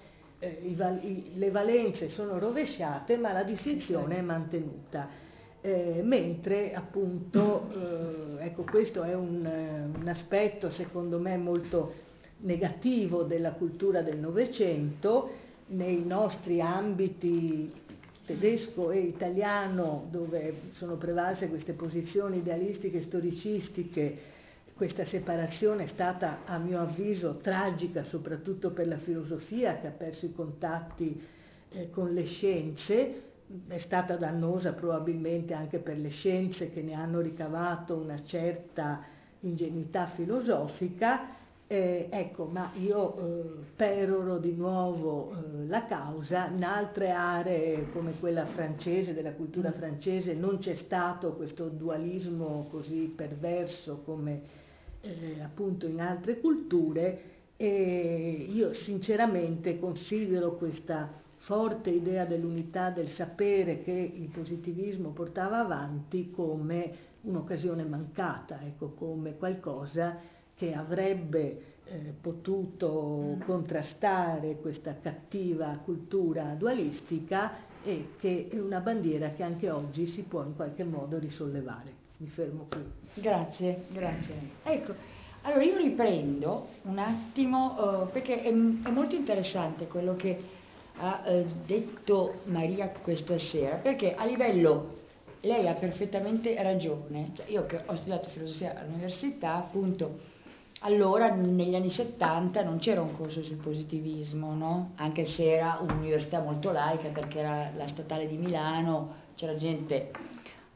C: le valenze sono rovesciate, ma la distinzione è mantenuta. Mentre appunto, ecco, questo è un aspetto secondo me molto negativo della cultura del Novecento, nei nostri ambiti tedesco e italiano, dove sono prevalse queste posizioni idealistiche e storicistiche, questa separazione è stata, a mio avviso, tragica, soprattutto per la filosofia, che ha perso i contatti con le scienze, è stata dannosa probabilmente anche per le scienze che ne hanno ricavato una certa ingenuità filosofica. Ecco, ma io peroro di nuovo la causa. In altre aree come quella francese, della cultura francese, non c'è stato questo dualismo così perverso come appunto in altre culture, e io sinceramente considero questa forte idea dell'unità del sapere che il positivismo portava avanti come un'occasione mancata, ecco, come qualcosa che avrebbe potuto contrastare questa cattiva cultura dualistica e che è una bandiera che anche oggi si può in qualche modo risollevare. Mi fermo qui.
B: Grazie, grazie. Ecco, allora io riprendo un attimo perché è molto interessante quello che ha detto Maria questa sera, perché a livello, lei ha perfettamente ragione, cioè, io che ho studiato filosofia all'università, appunto, allora negli anni 70 non c'era un corso sul positivismo, no? Anche se era un'università molto laica perché era la statale di Milano, c'era gente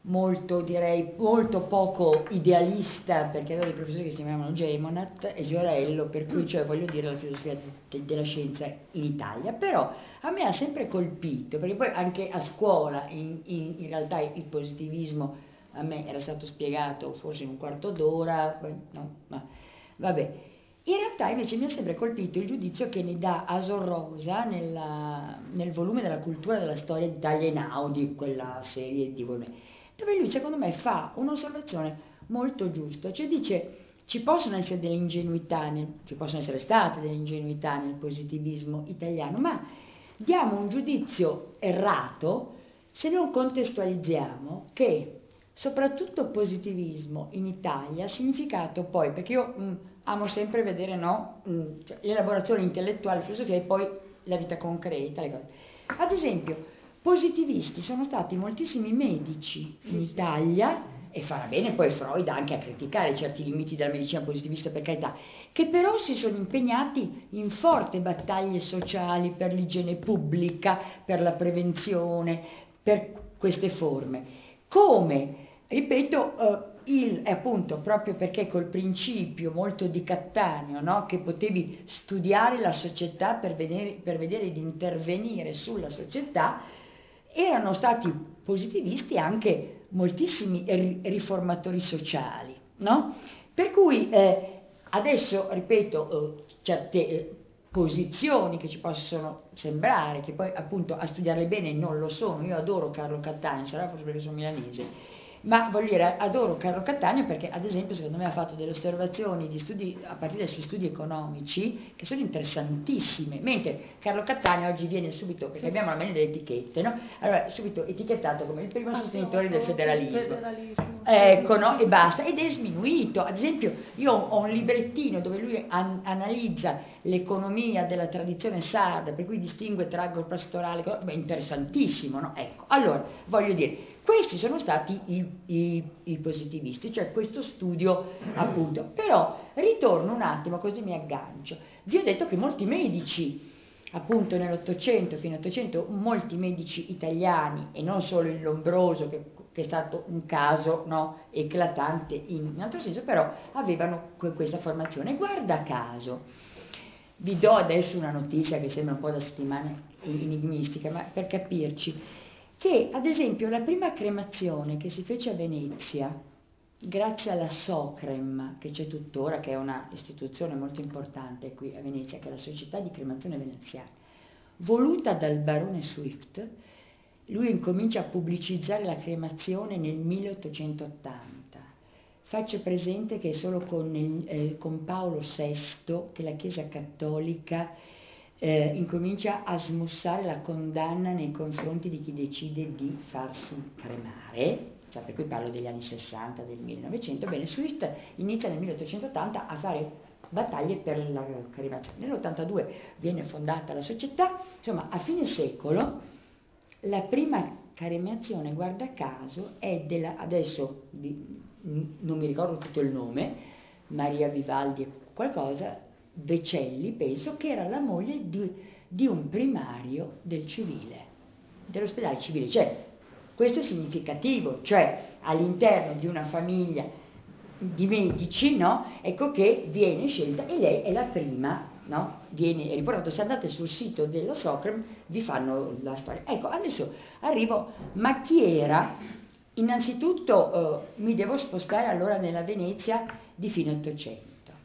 B: molto, direi, molto poco idealista, perché avevo dei professori che si chiamavano Gemonat e Giorello, per cui, cioè, voglio dire, la filosofia della scienza in Italia. Però a me ha sempre colpito, perché poi anche a scuola in realtà il positivismo a me era stato spiegato forse in un quarto d'ora, no, ma vabbè. In realtà invece mi ha sempre colpito il giudizio che ne dà Asor Rosa nel volume della cultura della storia d'Italia Einaudi, quella serie di volume, dove lui secondo me fa un'osservazione molto giusta, cioè dice ci possono essere delle ingenuità, ci possono essere state delle ingenuità nel positivismo italiano, ma diamo un giudizio errato se non contestualizziamo che soprattutto positivismo in Italia ha significato poi, perché io amo sempre vedere, no, cioè, l'elaborazione intellettuale, filosofia e poi la vita concreta, le cose. Ad esempio, positivisti sono stati moltissimi medici in Italia, e farà bene poi Freud anche a criticare certi limiti della medicina positivista, per carità, che però si sono impegnati in forti battaglie sociali per l'igiene pubblica, per la prevenzione, per queste forme. Come, ripeto, appunto proprio perché col principio molto di Cattaneo, no? Che potevi studiare la società per vedere di intervenire sulla società, erano stati positivisti anche moltissimi riformatori sociali, no? Per cui adesso, ripeto, certe posizioni che ci possono sembrare, che poi appunto a studiarle bene non lo sono. Io adoro Carlo Cattaneo, sarà forse perché sono milanese, ma voglio dire, adoro Carlo Cattaneo perché ad esempio secondo me ha fatto delle osservazioni di studi, a partire dai suoi studi economici, che sono interessantissime, mentre Carlo Cattaneo oggi viene subito, perché abbiamo almeno delle etichette, no? Allora subito etichettato come il primo sostenitore del federalismo. Ecco, no? E basta, ed è sminuito. Ad esempio io ho un librettino dove lui analizza l'economia della tradizione sarda, per cui distingue tra agro pastorale, interessantissimo, no? Ecco, allora voglio dire, questi sono stati i positivisti, cioè questo studio appunto. Però ritorno un attimo, così mi aggancio. Vi ho detto che molti medici, appunto nell'Ottocento, fino all'Ottocento, molti medici italiani, e non solo il Lombroso, che è stato un caso, no, eclatante in altro senso, però avevano questa formazione. Guarda caso, vi do adesso una notizia che sembra un po' da settimana enigmistica, ma per capirci, che ad esempio la prima cremazione che si fece a Venezia, grazie alla Socrem, che c'è tuttora, che è una istituzione molto importante qui a Venezia, che è la Società di Cremazione Veneziana, voluta dal barone Swift, lui incomincia a pubblicizzare la cremazione nel 1880. Faccio presente che è solo con Paolo VI che la Chiesa Cattolica incomincia a smussare la condanna nei confronti di chi decide di farsi cremare, cioè per cui parlo degli anni 60, del 1900. Bene, Swift inizia nel 1880 a fare battaglie per la cremazione. Nell'82 viene fondata la società, insomma a fine secolo la prima cremazione, guarda caso, è della, adesso non mi ricordo tutto il nome, Maria Vivaldi e qualcosa, Vecelli, penso, che era la moglie di un primario del civile, dell'ospedale civile. Cioè, questo è significativo, cioè all'interno di una famiglia di medici, no? Ecco che viene scelta e lei è la prima, no? Viene riportato. Se andate sul sito della Socrem vi fanno la storia. Ecco, adesso arrivo, ma chi era? Innanzitutto mi devo spostare allora nella Venezia di fine Ottocento.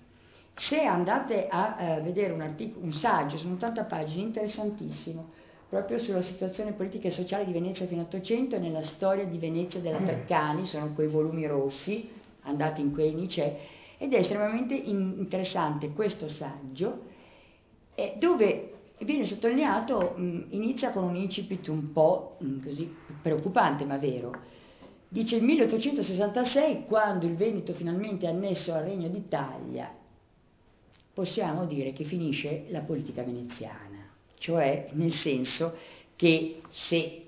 B: Se andate a vedere un saggio, sono 80 pagine, interessantissimo, proprio sulla situazione politica e sociale di Venezia fino all'Ottocento e nella storia di Venezia della Treccani, sono quei volumi rossi, andate in quelli c'è, ed è estremamente interessante questo saggio, dove viene sottolineato, inizia con un incipit un po' così preoccupante ma vero. Dice il 1866, quando il Veneto finalmente è annesso al Regno d'Italia, possiamo dire che finisce la politica veneziana, cioè nel senso che si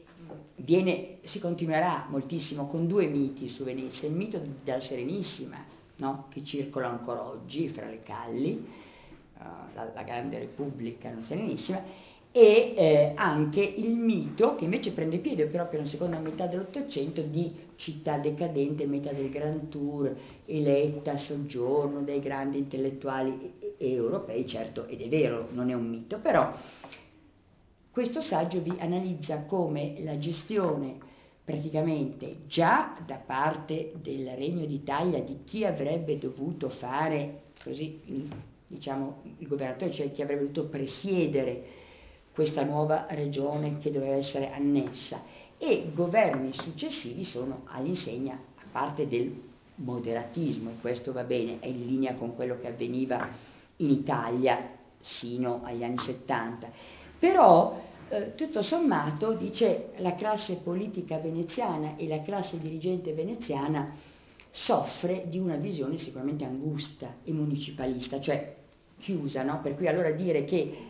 B: continuerà moltissimo con due miti su Venezia, il mito della Serenissima, no? Che circola ancora oggi fra le calli, la grande repubblica, no? Serenissima, e anche il mito, che invece prende piede proprio nella seconda metà dell'Ottocento, di città decadente, metà del Grand Tour, eletta a soggiorno dai grandi intellettuali europei, certo, ed è vero, non è un mito, però questo saggio vi analizza come la gestione praticamente già da parte del Regno d'Italia di chi avrebbe dovuto fare, così diciamo, il governatore, cioè chi avrebbe dovuto presiedere questa nuova regione che doveva essere annessa, e governi successivi sono all'insegna, a parte del moderatismo, e questo va bene, è in linea con quello che avveniva in Italia sino agli anni 70, però tutto sommato, dice, la classe politica veneziana e la classe dirigente veneziana soffre di una visione sicuramente angusta e municipalista, cioè chiusa, no? Per cui allora dire che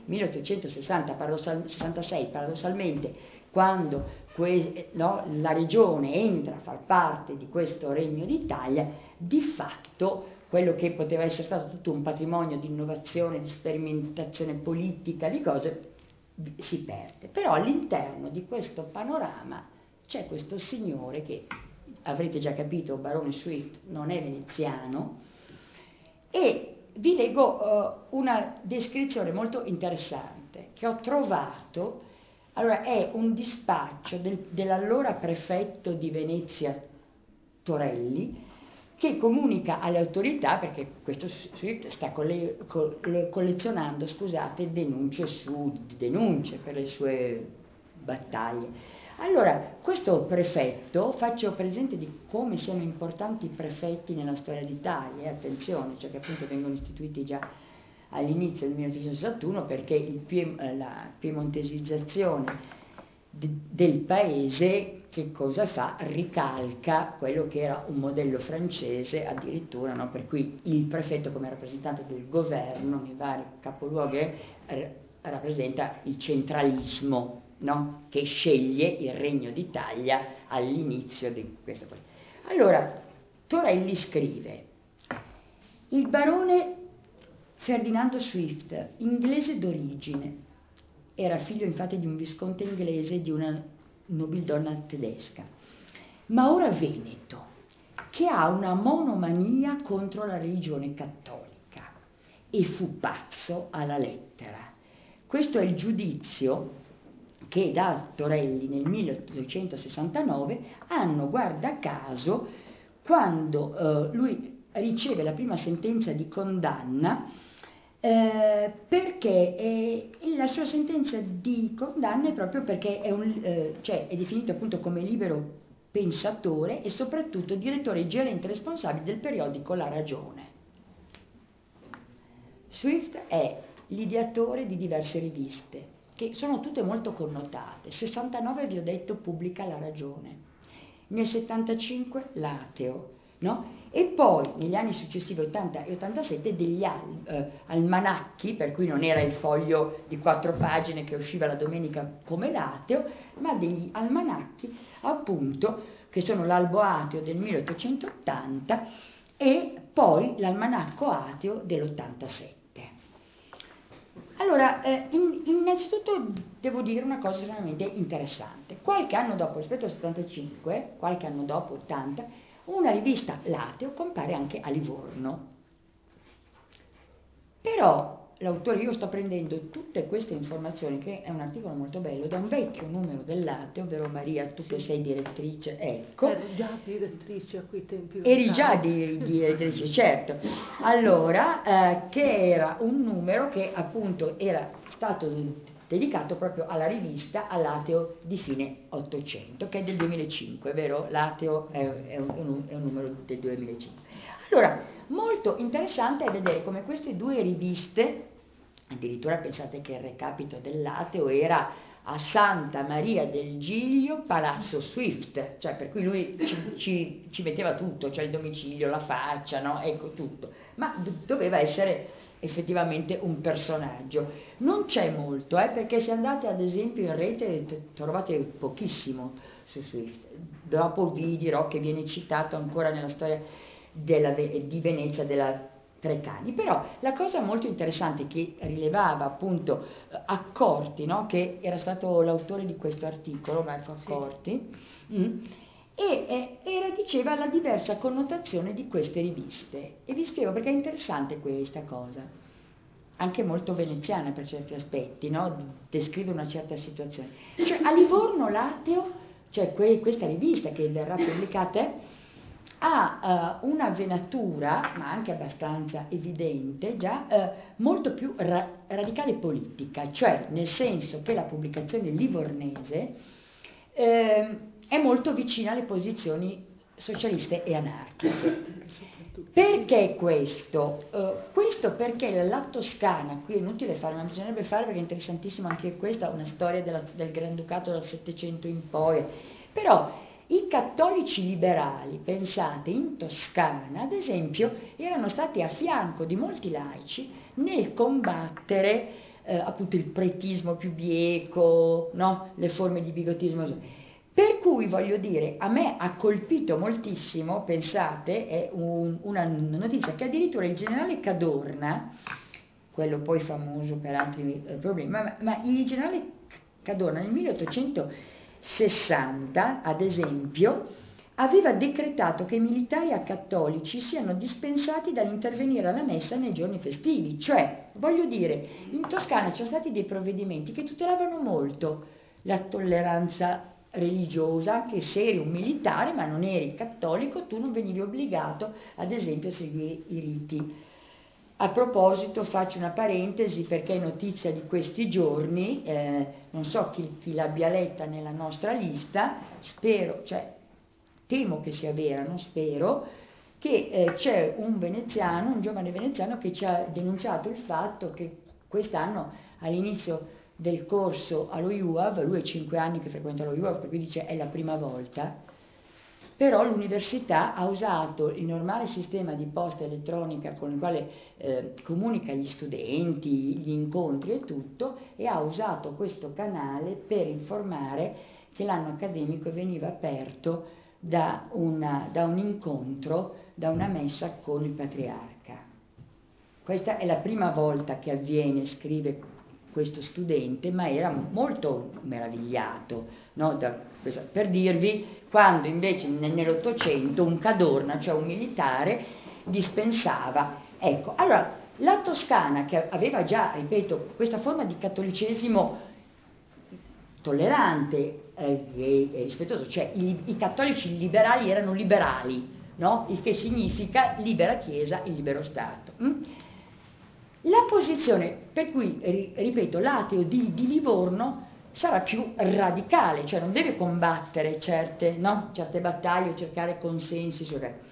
B: 1866 paradossalmente, quando la regione entra a far parte di questo Regno d'Italia, di fatto quello che poteva essere stato tutto un patrimonio di innovazione, di sperimentazione politica, di cose, si perde. Però all'interno di questo panorama c'è questo signore che, avrete già capito, Barone Swift non è veneziano, e vi leggo una descrizione molto interessante che ho trovato. Allora, è un dispaccio dell'allora prefetto di Venezia Torelli, che comunica alle autorità, perché questo Swift sta collezionando, scusate, denunce su denunce per le sue battaglie. Allora, questo prefetto, faccio presente di come siano importanti i prefetti nella storia d'Italia, attenzione, cioè che appunto vengono istituiti già all'inizio del 1961, perché la piemontesizzazione del paese, che cosa fa? Ricalca quello che era un modello francese addirittura, no? Per cui il prefetto come rappresentante del governo nei vari capoluoghi rappresenta il centralismo, no? Che sceglie il Regno d'Italia all'inizio di questa cosa. Allora, Torelli scrive: il barone Ferdinando Swift, inglese d'origine, era figlio infatti di un visconte inglese e di una nobildonna tedesca, ma ora veneto, che ha una monomania contro la religione cattolica e fu pazzo alla lettera. Questo è il giudizio che dà Torelli nel 1869, anno, guarda caso, quando lui riceve la prima sentenza di condanna, perché la sua sentenza di condanna è proprio perché cioè è definito appunto come libero pensatore e soprattutto direttore gerente responsabile del periodico La Ragione. Swift è l'ideatore di diverse riviste, che sono tutte molto connotate. 69, vi ho detto, pubblica La Ragione, nel 75 L'Ateo, no? E poi negli anni successivi 80 e 87 degli almanacchi, per cui non era il foglio di 4 pagine che usciva la domenica come l'Ateo, ma degli almanacchi appunto, che sono l'Albo Ateo del 1880 e poi l'Almanacco Ateo dell'87. Allora, innanzitutto devo dire una cosa estremamente interessante. Qualche anno dopo, rispetto al 75, qualche anno dopo, 80, una rivista, L'Ateo, compare anche a Livorno. Però l'autore, io sto prendendo tutte queste informazioni, che è un articolo molto bello, da un vecchio numero dell'Ateo, ovvero Maria, tu che sei direttrice, ecco.
C: Ero già direttrice a quei tempi.
B: Eri già direttrice, certo. Allora, che era un numero che appunto era stato dedicato proprio alla rivista, all'Ateo di fine 800, che è del 2005, vero? L'Ateo è un numero del 2005. Allora, molto interessante è vedere come queste due riviste, addirittura pensate che il recapito dell'Ateo era a Santa Maria del Giglio, Palazzo Swift, cioè per cui lui ci metteva tutto, cioè il domicilio, la faccia, no? Ecco tutto, ma doveva essere effettivamente un personaggio. Non c'è molto, perché se andate ad esempio in rete trovate pochissimo su Swift. Dopo vi dirò che viene citato ancora nella storia di Venezia, della tre cani. Però la cosa molto interessante che rilevava appunto Accorti, no? Che era stato l'autore di questo articolo, Marco Accorti, diceva la diversa connotazione di queste riviste. E vi spiego perché è interessante questa cosa, anche molto veneziana per certi aspetti, no? Descrive una certa situazione. Cioè a Livorno l'Ateo, cioè questa rivista che verrà pubblicata, ha una venatura, ma anche abbastanza evidente già, molto più radicale politica, cioè nel senso che la pubblicazione livornese è molto vicina alle posizioni socialiste e anarchiche. Perché questo? Questo perché la Toscana, qui è inutile fare, ma bisognerebbe fare perché è interessantissima anche questa, una storia del Granducato dal Settecento in poi, però i cattolici liberali, pensate, in Toscana, ad esempio, erano stati a fianco di molti laici nel combattere appunto il pretismo più bieco, no? Le forme di bigotismo. Per cui voglio dire, a me ha colpito moltissimo, pensate, è una notizia che addirittura il generale Cadorna, quello poi famoso per altri problemi, ma il generale Cadorna nel 1860, ad esempio, aveva decretato che i militari acattolici siano dispensati dall'intervenire alla messa nei giorni festivi. Cioè, voglio dire, in Toscana ci sono stati dei provvedimenti che tutelavano molto la tolleranza religiosa, anche se eri un militare ma non eri cattolico, tu non venivi obbligato ad esempio a seguire i riti. A proposito faccio una parentesi perché è notizia di questi giorni, non so chi l'abbia letta nella nostra lista, spero, cioè temo che sia vera, non spero, che c'è un giovane veneziano che ci ha denunciato il fatto che quest'anno all'inizio del corso allo IUAV, lui è 5 anni che frequenta lo IUAV, per cui dice è la prima volta, però l'università ha usato il normale sistema di posta elettronica con il quale comunica gli studenti, gli incontri e tutto, e ha usato questo canale per informare che l'anno accademico veniva aperto da un incontro, da una messa con il patriarca. Questa è la prima volta che avviene, scrive questo studente, ma era molto meravigliato, no? Per dirvi, quando invece nell'Ottocento un Cadorna, cioè un militare, dispensava. Ecco, allora, la Toscana, che aveva già, ripeto, questa forma di cattolicesimo tollerante e rispettoso, cioè i cattolici liberali erano liberali, no? Il che significa libera Chiesa e libero Stato. La posizione per cui, ripeto, l'ateo di Livorno sarà più radicale, cioè non deve combattere certe battaglie, cercare consensi,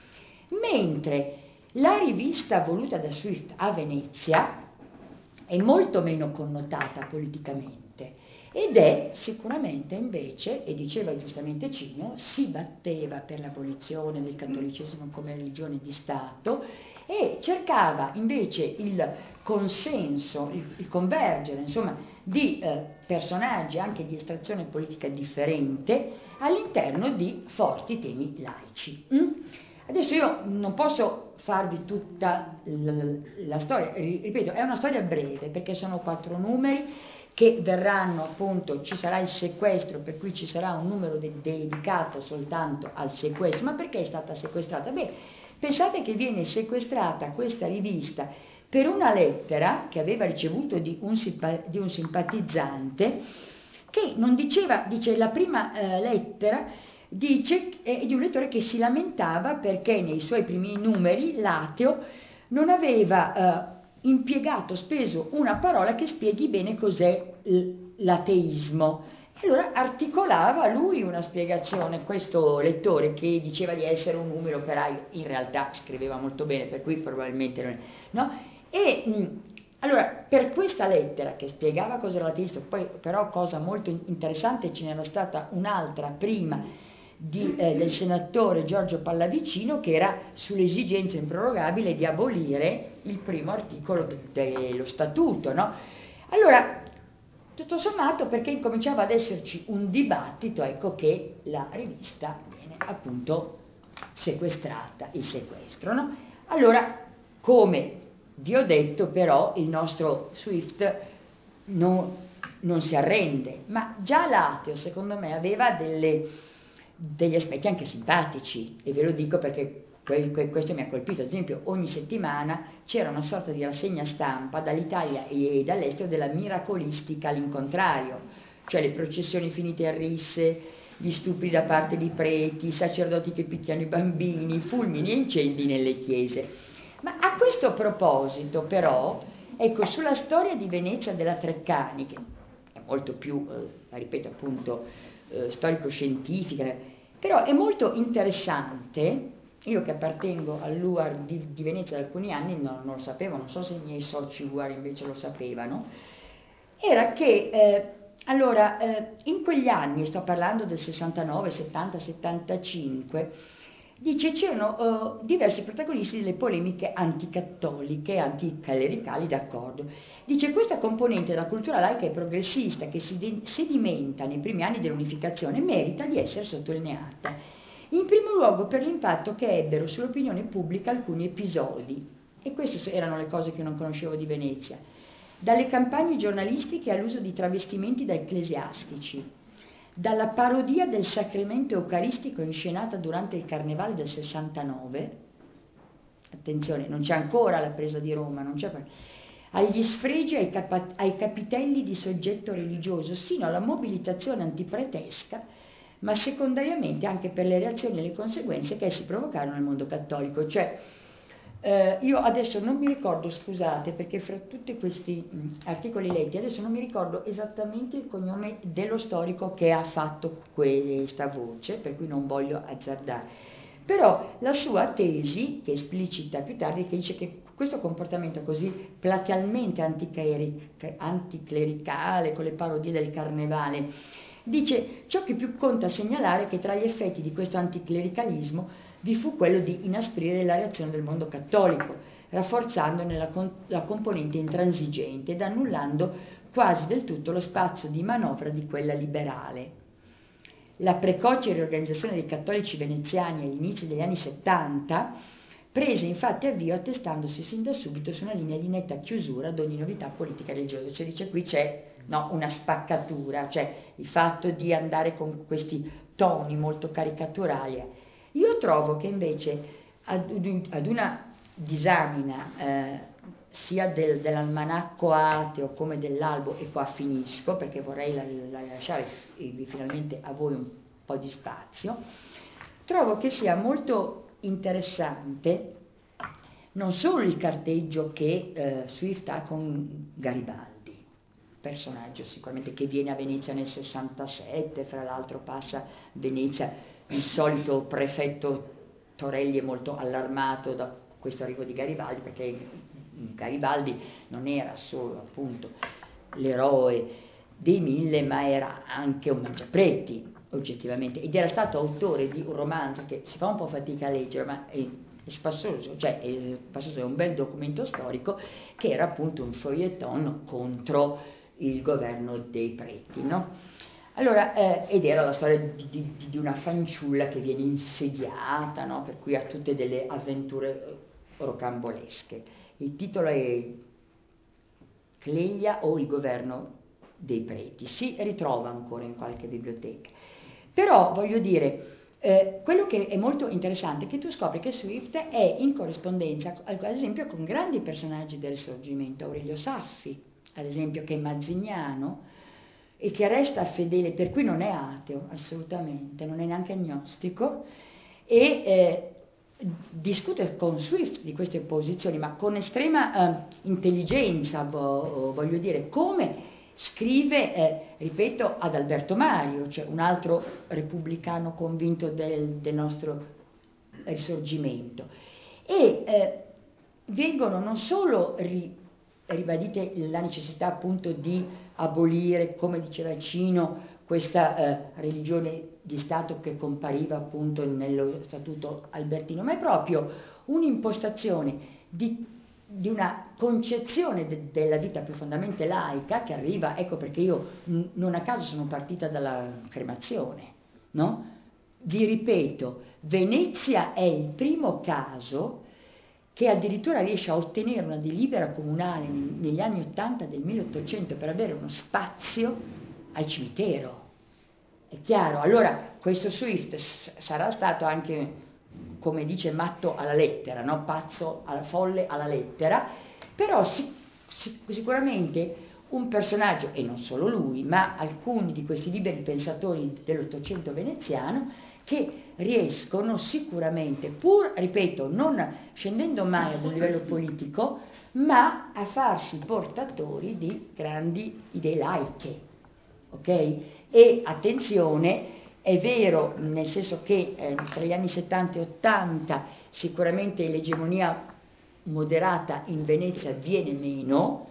B: mentre la rivista voluta da Swift a Venezia è molto meno connotata politicamente ed è sicuramente invece, e diceva giustamente Cino, si batteva per l'abolizione del cattolicesimo come religione di Stato e cercava invece il consenso, il convergere, insomma, di personaggi anche di estrazione politica differente all'interno di forti temi laici. Adesso io non posso farvi tutta la storia, ripeto, è una storia breve perché sono 4 numeri che verranno appunto, ci sarà il sequestro, per cui ci sarà un numero dedicato soltanto al sequestro. Ma perché è stata sequestrata? Beh, pensate che viene sequestrata questa rivista per una lettera che aveva ricevuto di un simpatizzante che non diceva, dice la prima lettera, dice di un lettore che si lamentava perché nei suoi primi numeri l'ateo non aveva speso una parola che spieghi bene cos'è l'ateismo. E allora articolava lui una spiegazione, questo lettore che diceva di essere un numero operaio, in realtà scriveva molto bene, per cui probabilmente non è, no? E allora per questa lettera che spiegava cos'era l'ateismo, poi però cosa molto interessante, ce n'era stata un'altra prima del senatore Giorgio Pallavicino che era sull'esigenza improrogabile di abolire il primo articolo dello statuto, no? Allora tutto sommato, perché incominciava ad esserci un dibattito, ecco che la rivista viene appunto sequestrata, il sequestro, no? Allora, come Dio detto, però il nostro Swift non si arrende, ma già l'ateo secondo me aveva degli aspetti anche simpatici, e ve lo dico perché questo mi ha colpito. Ad esempio, ogni settimana c'era una sorta di rassegna stampa dall'Italia e dall'estero della miracolistica all'incontrario, cioè le processioni finite a risse, gli stupri da parte di preti, i sacerdoti che picchiano i bambini, fulmini e incendi nelle chiese. Ma a questo proposito, però, ecco, sulla storia di Venezia della Treccani, che è molto più, ripeto appunto, storico-scientifica, però è molto interessante. Io che appartengo all'UAR di Venezia da alcuni anni non lo sapevo, non so se i miei soci UAR invece lo sapevano, era che in quegli anni, sto parlando del 69, 70, 75, dice c'erano diversi protagonisti delle polemiche anticattoliche, anticlericali, d'accordo. Dice questa componente della cultura laica e progressista che si sedimenta nei primi anni dell'unificazione merita di essere sottolineata. In primo luogo per l'impatto che ebbero sull'opinione pubblica alcuni episodi, e queste erano le cose che non conoscevo di Venezia, dalle campagne giornalistiche all'uso di travestimenti da ecclesiastici, dalla parodia del sacramento eucaristico inscenata durante il Carnevale del 69, attenzione, non c'è ancora la presa di Roma, non c'è, agli sfregi ai capitelli di soggetto religioso, sino alla mobilitazione antipretesca, ma secondariamente anche per le reazioni e le conseguenze che essi provocarono nel mondo cattolico. Cioè, io adesso non mi ricordo, scusate, perché fra tutti questi articoli letti, adesso non mi ricordo esattamente il cognome dello storico che ha fatto questa voce, per cui non voglio azzardare. Però la sua tesi, che esplicita più tardi, che dice che questo comportamento così platealmente anticlericale, con le parodie del carnevale, dice ciò che più conta segnalare è che tra gli effetti di questo anticlericalismo vi fu quello di inasprire la reazione del mondo cattolico, rafforzandone la componente intransigente ed annullando quasi del tutto lo spazio di manovra di quella liberale. La precoce riorganizzazione dei cattolici veneziani agli inizi degli anni 70 prese infatti avvio attestandosi sin da subito su una linea di netta chiusura ad ogni novità politica religiosa. Cioè dice qui c'è una spaccatura, cioè il fatto di andare con questi toni molto caricaturali. Io trovo che invece ad una disamina sia dell'almanacco ateo come dell'albo, e qua finisco perché vorrei lasciare finalmente a voi un po' di spazio, trovo che sia molto interessante non solo il carteggio che Swift ha con Garibaldi, personaggio sicuramente che viene a Venezia nel 67, fra l'altro passa a Venezia il solito prefetto Torelli è molto allarmato da questo arrivo di Garibaldi, perché Garibaldi non era solo appunto l'eroe dei 1000, ma era anche un mangiapreti oggettivamente, ed era stato autore di un romanzo che si fa un po' fatica a leggere, ma è spassoso, è un bel documento storico, che era appunto un feuilleton contro il governo dei preti, no? Allora, ed era la storia di una fanciulla che viene insediata, no? Per cui ha tutte delle avventure rocambolesche. Il titolo è Cleglia o il governo dei preti. Si ritrova ancora in qualche biblioteca. Però, voglio dire, quello che è molto interessante è che tu scopri che Swift è in corrispondenza, ad esempio, con grandi personaggi del Risorgimento, Aurelio Saffi, ad esempio, che è mazziniano, e che resta fedele, per cui non è ateo assolutamente, non è neanche agnostico, e discute con Swift di queste posizioni, ma con estrema intelligenza, voglio dire, come scrive, ripeto, ad Alberto Mario, cioè un altro repubblicano convinto del nostro Risorgimento, e vengono non solo ribadite la necessità appunto di abolire, come diceva Cino, questa religione di Stato che compariva appunto nello Statuto albertino, ma è proprio un'impostazione di una concezione della vita profondamente laica che arriva, ecco perché io non a caso sono partita dalla cremazione, no? Vi ripeto, Venezia è il primo caso che addirittura riesce a ottenere una delibera comunale negli anni 80 del 1800 per avere uno spazio al cimitero. È chiaro? Allora questo Swift sarà stato anche, come dice, matto alla lettera, no? Pazzo, folle alla lettera, però sicuramente un personaggio, e non solo lui, ma alcuni di questi liberi pensatori dell'Ottocento veneziano, che riescono sicuramente, pur, ripeto, non scendendo mai ad un livello politico, ma a farsi portatori di grandi idee laiche, ok? E attenzione, è vero, nel senso che tra gli anni 70 e 80 sicuramente l'egemonia moderata in Venezia viene meno,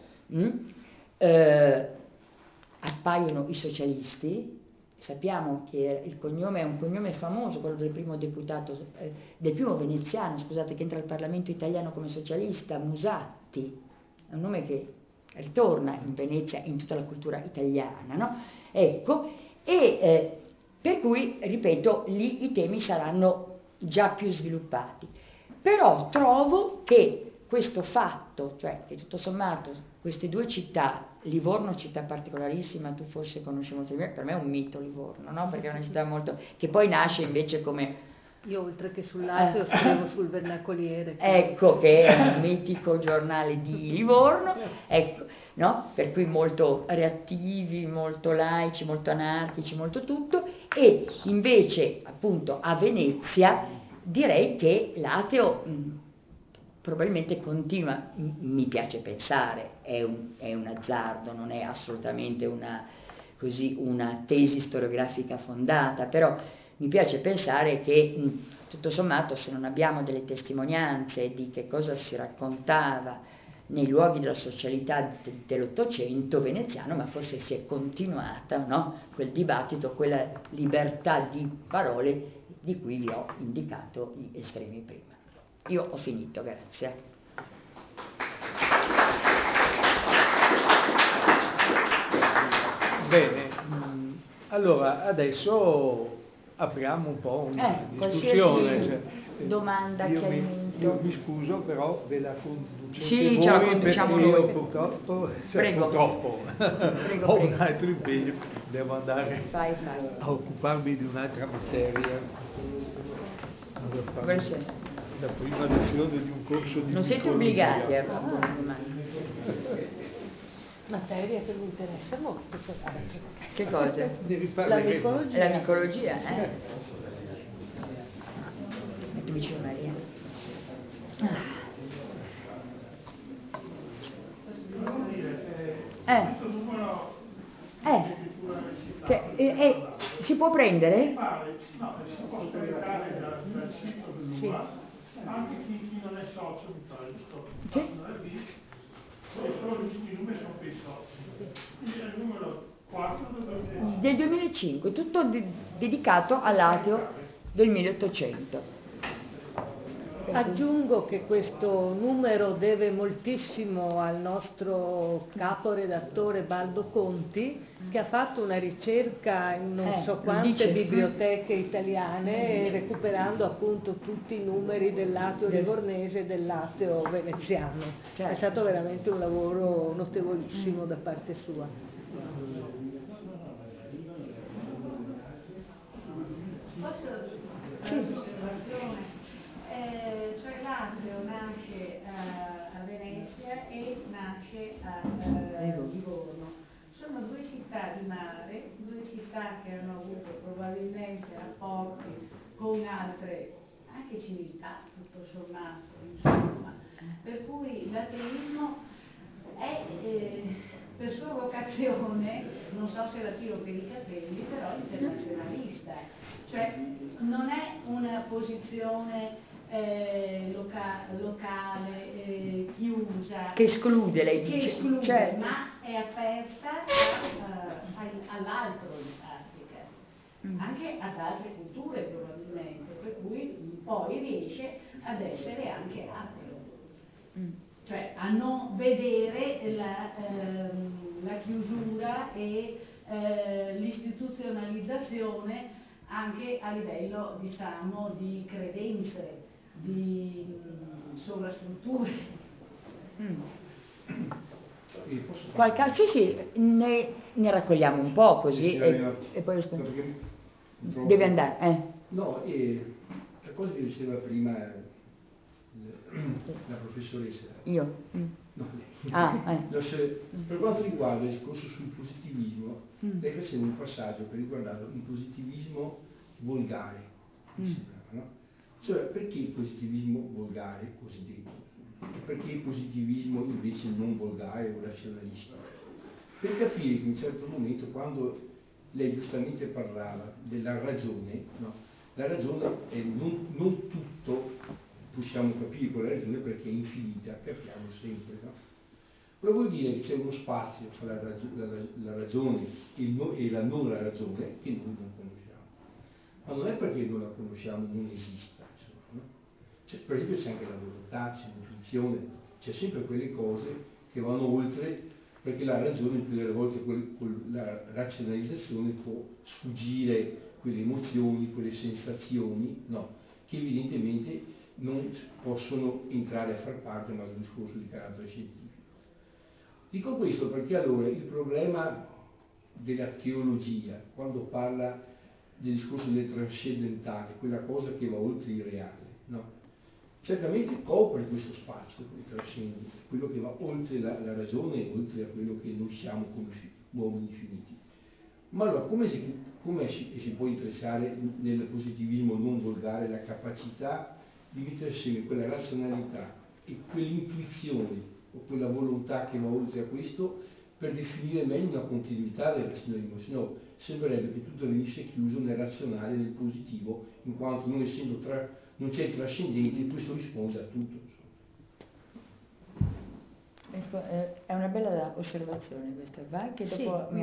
B: appaiono i socialisti. Sappiamo che il cognome è un cognome famoso, quello del primo deputato, del primo veneziano, scusate, che entra al Parlamento italiano come socialista, Musatti, è un nome che ritorna in Venezia, in tutta la cultura italiana, no? Ecco, e per cui, ripeto, lì i temi saranno già più sviluppati. Però trovo che questo fatto, cioè che tutto sommato queste due città, Livorno, città particolarissima, tu forse conosci molto di me, per me è un mito Livorno, no? Perché è una città molto, che poi nasce invece come...
C: Io oltre che sull'Ateo scrivo sul Vernacoliere.
B: Ecco, che è un mitico giornale di Livorno, ecco, no? Per cui molto reattivi, molto laici, molto anarchici, molto tutto, e invece appunto a Venezia direi che l'Ateo probabilmente continua, mi piace pensare, è un azzardo, non è assolutamente una tesi storiografica fondata, però mi piace pensare che tutto sommato, se non abbiamo delle testimonianze di che cosa si raccontava nei luoghi della socialità dell'Ottocento veneziano, ma forse si è continuata, no? Quel dibattito, quella libertà di parole di cui vi ho indicato gli estremi prima. Io ho finito, grazie.
A: Bene, allora adesso apriamo un po' una discussione.
B: Cioè, domanda, chiarimento.
A: Io mi scuso, però ve la conducete
B: sì,
A: voi,
B: ce la conduciamo
A: perché
B: noi.
A: Io purtroppo
B: Prego,
A: ho un altro impegno, devo andare
B: fai.
A: a occuparmi di un'altra materia. La prima lezione di un corso di
B: non siete obbligati a fare una domanda.
C: Materia che mi interessa molto.
B: Che cosa?
A: Devi fare
C: L'amicologia.
B: L'amicologia, Metto vicino Maria. Si può prendere?
D: No, si può scaricare dal sito dell'UA, anche chi non è socio mi pare, non è lì, solo i numeri sono quei soci. Quindi è il numero 4
B: del 2005, tutto dedicato all'Ateo del 1800.
C: Aggiungo che questo numero deve moltissimo al nostro caporedattore Baldo Conti, che ha fatto una ricerca in non so quante biblioteche italiane, recuperando appunto tutti i numeri dell'Ateo livornese e dell'Ateo veneziano. È stato veramente un lavoro notevolissimo da parte sua.
E: Cioè l'Ateo nasce a Venezia e nasce a Livorno. Sono due città di mare, due città che hanno avuto probabilmente rapporti con altre, anche civiltà, tutto sommato, insomma. Per cui l'ateismo è per sua vocazione, non so se la tiro per i capelli, però internazionalista. Cioè non è una posizione locale, chiusa,
B: che esclude, lei dice,
E: che esclude,
B: certo.
E: Ma è aperta all'altro in pratica, anche ad altre culture probabilmente, per cui poi riesce ad essere anche ateo, cioè a non vedere la chiusura e l'istituzionalizzazione anche a livello, diciamo, di credenze, di sovrastrutture.
B: Sì, ne raccogliamo un po' così e poi deve andare.
F: No, la cosa che diceva prima la professoressa.
B: Io?
F: No, per quanto riguarda il discorso sul positivismo, lei faceva un passaggio che riguardava un positivismo volgare, mi sembrava, no? Cioè, perché il positivismo volgare cosiddetto? E perché il positivismo invece non volgare o razionalistico? Per capire che in un certo momento, quando lei giustamente parlava della ragione, no? La ragione è non tutto possiamo capire con la ragione perché è infinita, capiamo sempre, no? Però vuol dire che c'è uno spazio tra la ragione e la non ragione che noi non conosciamo. Ma non è perché non la conosciamo, non esista, insomma, no? Cioè, per esempio c'è anche la volontà, c'è l'intuizione, c'è sempre quelle cose che vanno oltre, perché la ragione più delle volte con la razionalizzazione può sfuggire quelle emozioni, quelle sensazioni, no, che evidentemente non possono entrare a far parte ma di un discorso di carattere scientifico. Dico questo perché allora il problema della teologia, quando parla del discorso del trascendentale, quella cosa che va oltre il reale, no? Certamente copre questo spazio, il trascendente, quello che va oltre la ragione e oltre a quello che noi siamo come uomini finiti. Ma allora come si può intrecciare nel positivismo non volgare la capacità di mettere assieme quella razionalità e quell'intuizione o quella volontà che va oltre a questo per definire meglio una continuità del razionalismo? Se no sembrerebbe che tutto venisse chiuso nel razionale, nel positivo, in quanto non essendo non c'è il trascendente, questo risponde a tutto.
B: È una bella osservazione questa, va? Che dopo
C: sì,
B: mi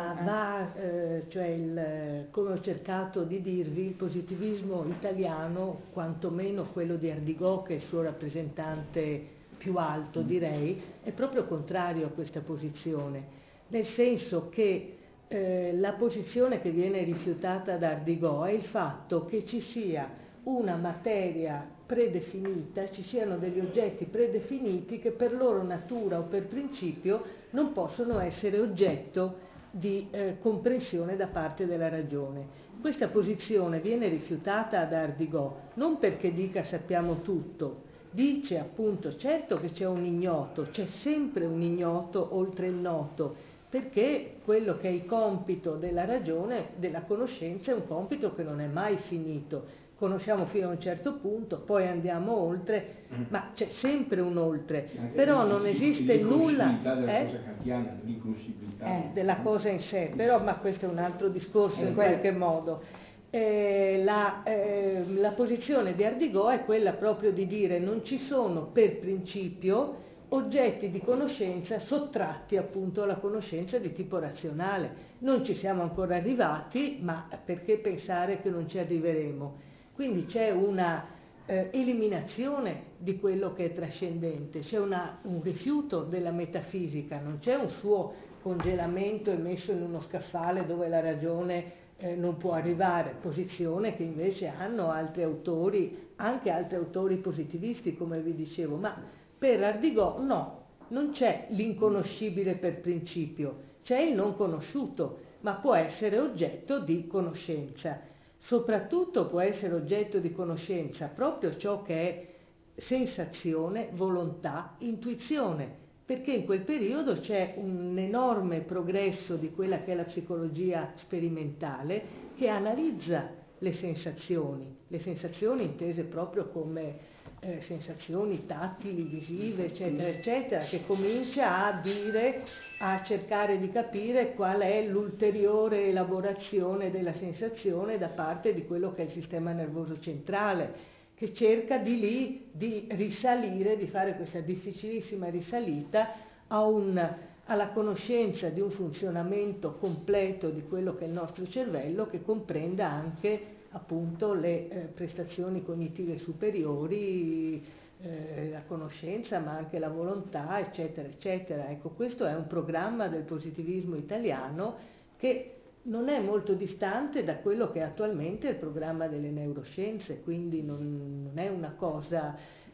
C: come ho cercato di dirvi, il positivismo italiano, quantomeno quello di Ardigò, che è il suo rappresentante più alto, direi, è proprio contrario a questa posizione, nel senso che la posizione che viene rifiutata da Ardigò è il fatto che ci sia una materia predefinita, ci siano degli oggetti predefiniti che per loro natura o per principio non possono essere oggetto di comprensione da parte della ragione. Questa posizione viene rifiutata da Ardigò non perché dica sappiamo tutto, dice appunto certo che c'è un ignoto, c'è sempre un ignoto oltre il noto, perché quello che è il compito della ragione, della conoscenza, è un compito che non è mai finito. Conosciamo fino a un certo punto, poi andiamo oltre, ma c'è sempre un oltre, però non esiste nulla
F: della cosa kantiana,
C: della cosa in sé, però ma questo è un altro discorso in qualche modo. La posizione di Ardigò è quella proprio di dire non ci sono per principio oggetti di conoscenza sottratti appunto alla conoscenza di tipo razionale. Non ci siamo ancora arrivati, ma perché pensare che non ci arriveremo? Quindi c'è una eliminazione di quello che è trascendente, c'è un rifiuto della metafisica, non c'è un suo congelamento e messo in uno scaffale dove la ragione non può arrivare, posizione che invece hanno altri autori, anche altri autori positivisti come vi dicevo, ma per Ardigò no, non c'è l'inconoscibile per principio, c'è il non conosciuto, ma può essere oggetto di conoscenza. Soprattutto può essere oggetto di conoscenza proprio ciò che è sensazione, volontà, intuizione, perché in quel periodo c'è un enorme progresso di quella che è la psicologia sperimentale che analizza le sensazioni intese proprio come sensazioni tattili, visive, eccetera, eccetera, che comincia a cercare di capire qual è l'ulteriore elaborazione della sensazione da parte di quello che è il sistema nervoso centrale, che cerca di lì di risalire, di fare questa difficilissima risalita alla conoscenza di un funzionamento completo di quello che è il nostro cervello, che comprenda anche appunto le prestazioni cognitive superiori, la conoscenza ma anche la volontà, eccetera, eccetera. Ecco, questo è un programma del positivismo italiano che non è molto distante da quello che è attualmente il programma delle neuroscienze, quindi non è una cosa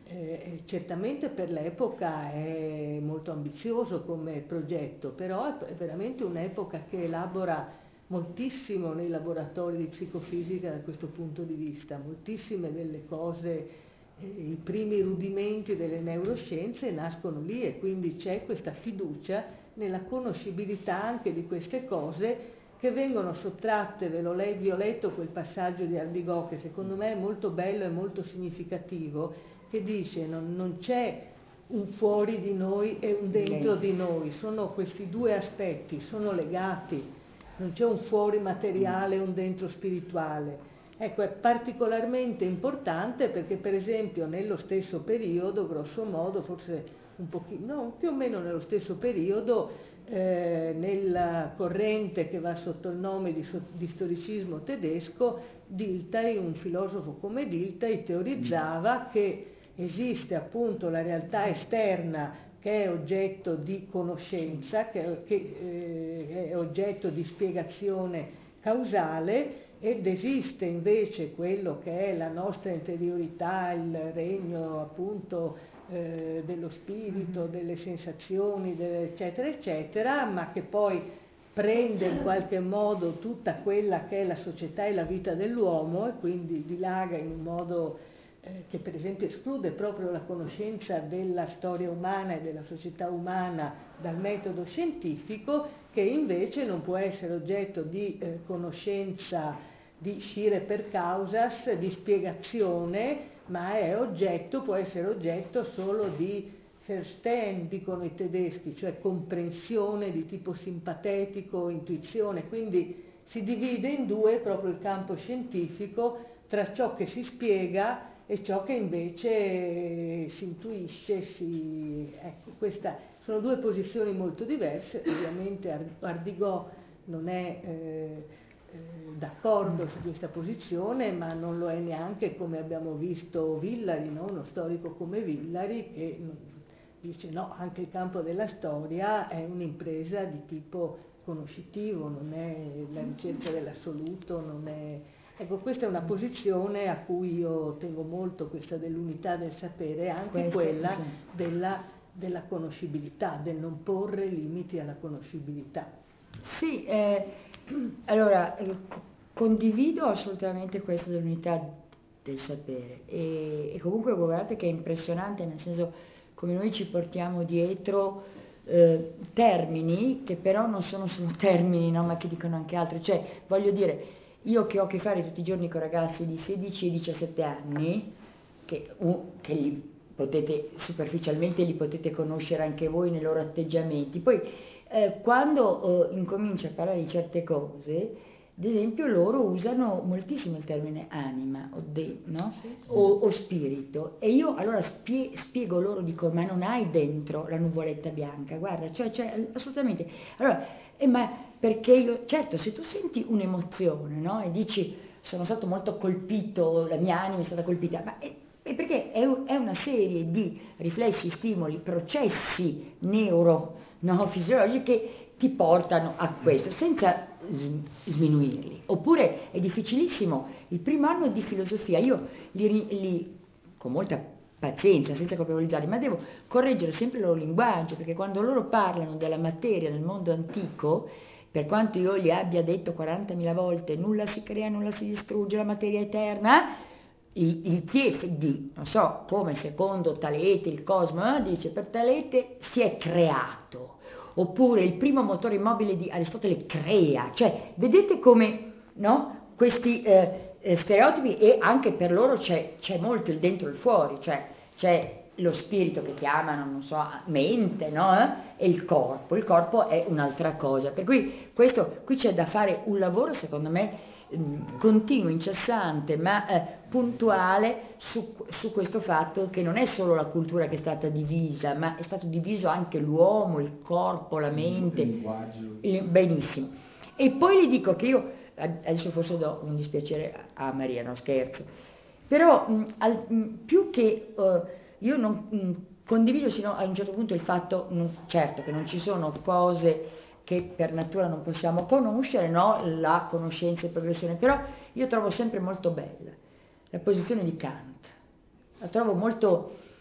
C: Certamente per l'epoca è molto ambizioso come progetto, però è veramente un'epoca che elabora moltissimo nei laboratori di psicofisica da questo punto di vista, moltissime delle cose, i primi rudimenti delle neuroscienze nascono lì, e quindi c'è questa fiducia nella conoscibilità anche di queste cose che vengono sottratte. Vi ho letto quel passaggio di Ardigò che secondo me è molto bello e molto significativo, che dice non c'è un fuori di noi e un dentro di noi, sono questi due aspetti, sono legati, non c'è un fuori materiale e un dentro spirituale. Ecco, è particolarmente importante perché per esempio nello stesso periodo, grosso modo, forse un pochino, no, più o meno nello stesso periodo, nella corrente che va sotto il nome di storicismo tedesco, Dilthey, un filosofo come Dilthey, teorizzava che esiste appunto la realtà esterna che è oggetto di conoscenza, che è oggetto di spiegazione causale, ed esiste invece quello che è la nostra interiorità, il regno appunto dello spirito, delle sensazioni, eccetera, eccetera, ma che poi prende in qualche modo tutta quella che è la società e la vita dell'uomo, e quindi dilaga in un modo che per esempio esclude proprio la conoscenza della storia umana e della società umana dal metodo scientifico, che invece non può essere oggetto di conoscenza, di scire per causas, di spiegazione, ma può essere oggetto solo di Verstehen, dicono i tedeschi, cioè comprensione di tipo simpatetico, intuizione. Quindi si divide in due proprio il campo scientifico tra ciò che si spiega e ciò che invece si intuisce, ecco, queste sono due posizioni molto diverse. Ovviamente Ardigò non è d'accordo su questa posizione, ma non lo è neanche, come abbiamo visto, Villari, no? Uno storico come Villari che dice no, anche il campo della storia è un'impresa di tipo conoscitivo, non è la ricerca dell'assoluto, non è... Ecco, questa è una posizione a cui io tengo molto, questa dell'unità del sapere, anche quella della conoscibilità, del non porre limiti alla conoscibilità.
B: Sì, allora condivido assolutamente questo dell'unità del sapere e comunque guardate che è impressionante, nel senso come noi ci portiamo dietro termini che però non sono solo termini, no, ma che dicono anche altro, cioè voglio dire, io che ho a che fare tutti i giorni con ragazzi di 16 e 17 anni, che superficialmente li potete conoscere anche voi nei loro atteggiamenti, poi quando incomincio a parlare di certe cose, ad esempio loro usano moltissimo il termine anima no? O spirito, e io allora spiego loro, dico ma non hai dentro la nuvoletta bianca, guarda, cioè assolutamente, allora, ma perché io, certo, se tu senti un'emozione, no? E dici sono stato molto colpito, la mia anima è stata colpita, ma è perché è una serie di riflessi, stimoli, processi fisiologici che ti portano a questo, senza sminuirli. Oppure è difficilissimo, il primo anno di filosofia, io li con molta pazienza, senza colpevolizzarli, ma devo correggere sempre il loro linguaggio, perché quando loro parlano della materia nel mondo antico, per quanto io gli abbia detto 40.000 volte, nulla si crea, nulla si distrugge, la materia è eterna, il Chiefdi, non so, come secondo Talete, il cosmo, dice per Talete si è creato, oppure il primo motore immobile di Aristotele crea, cioè vedete come, no, questi stereotipi, e anche per loro c'è molto il dentro e il fuori, cioè c'è lo spirito che chiamano, non so, mente, no? E il corpo è un'altra cosa, per cui qui c'è da fare un lavoro secondo me continuo, incessante, ma puntuale su questo fatto che non è solo la cultura che è stata divisa, ma è stato diviso anche l'uomo, il corpo, la mente, il linguaggio. Benissimo. E poi gli dico che io, adesso forse do un dispiacere a Maria, no scherzo, però più che io non condivido sino a un certo punto il fatto, certo che non ci sono cose che per natura non possiamo conoscere, no? La conoscenza e progressione, però io trovo sempre molto bella la posizione di Kant, la trovo molto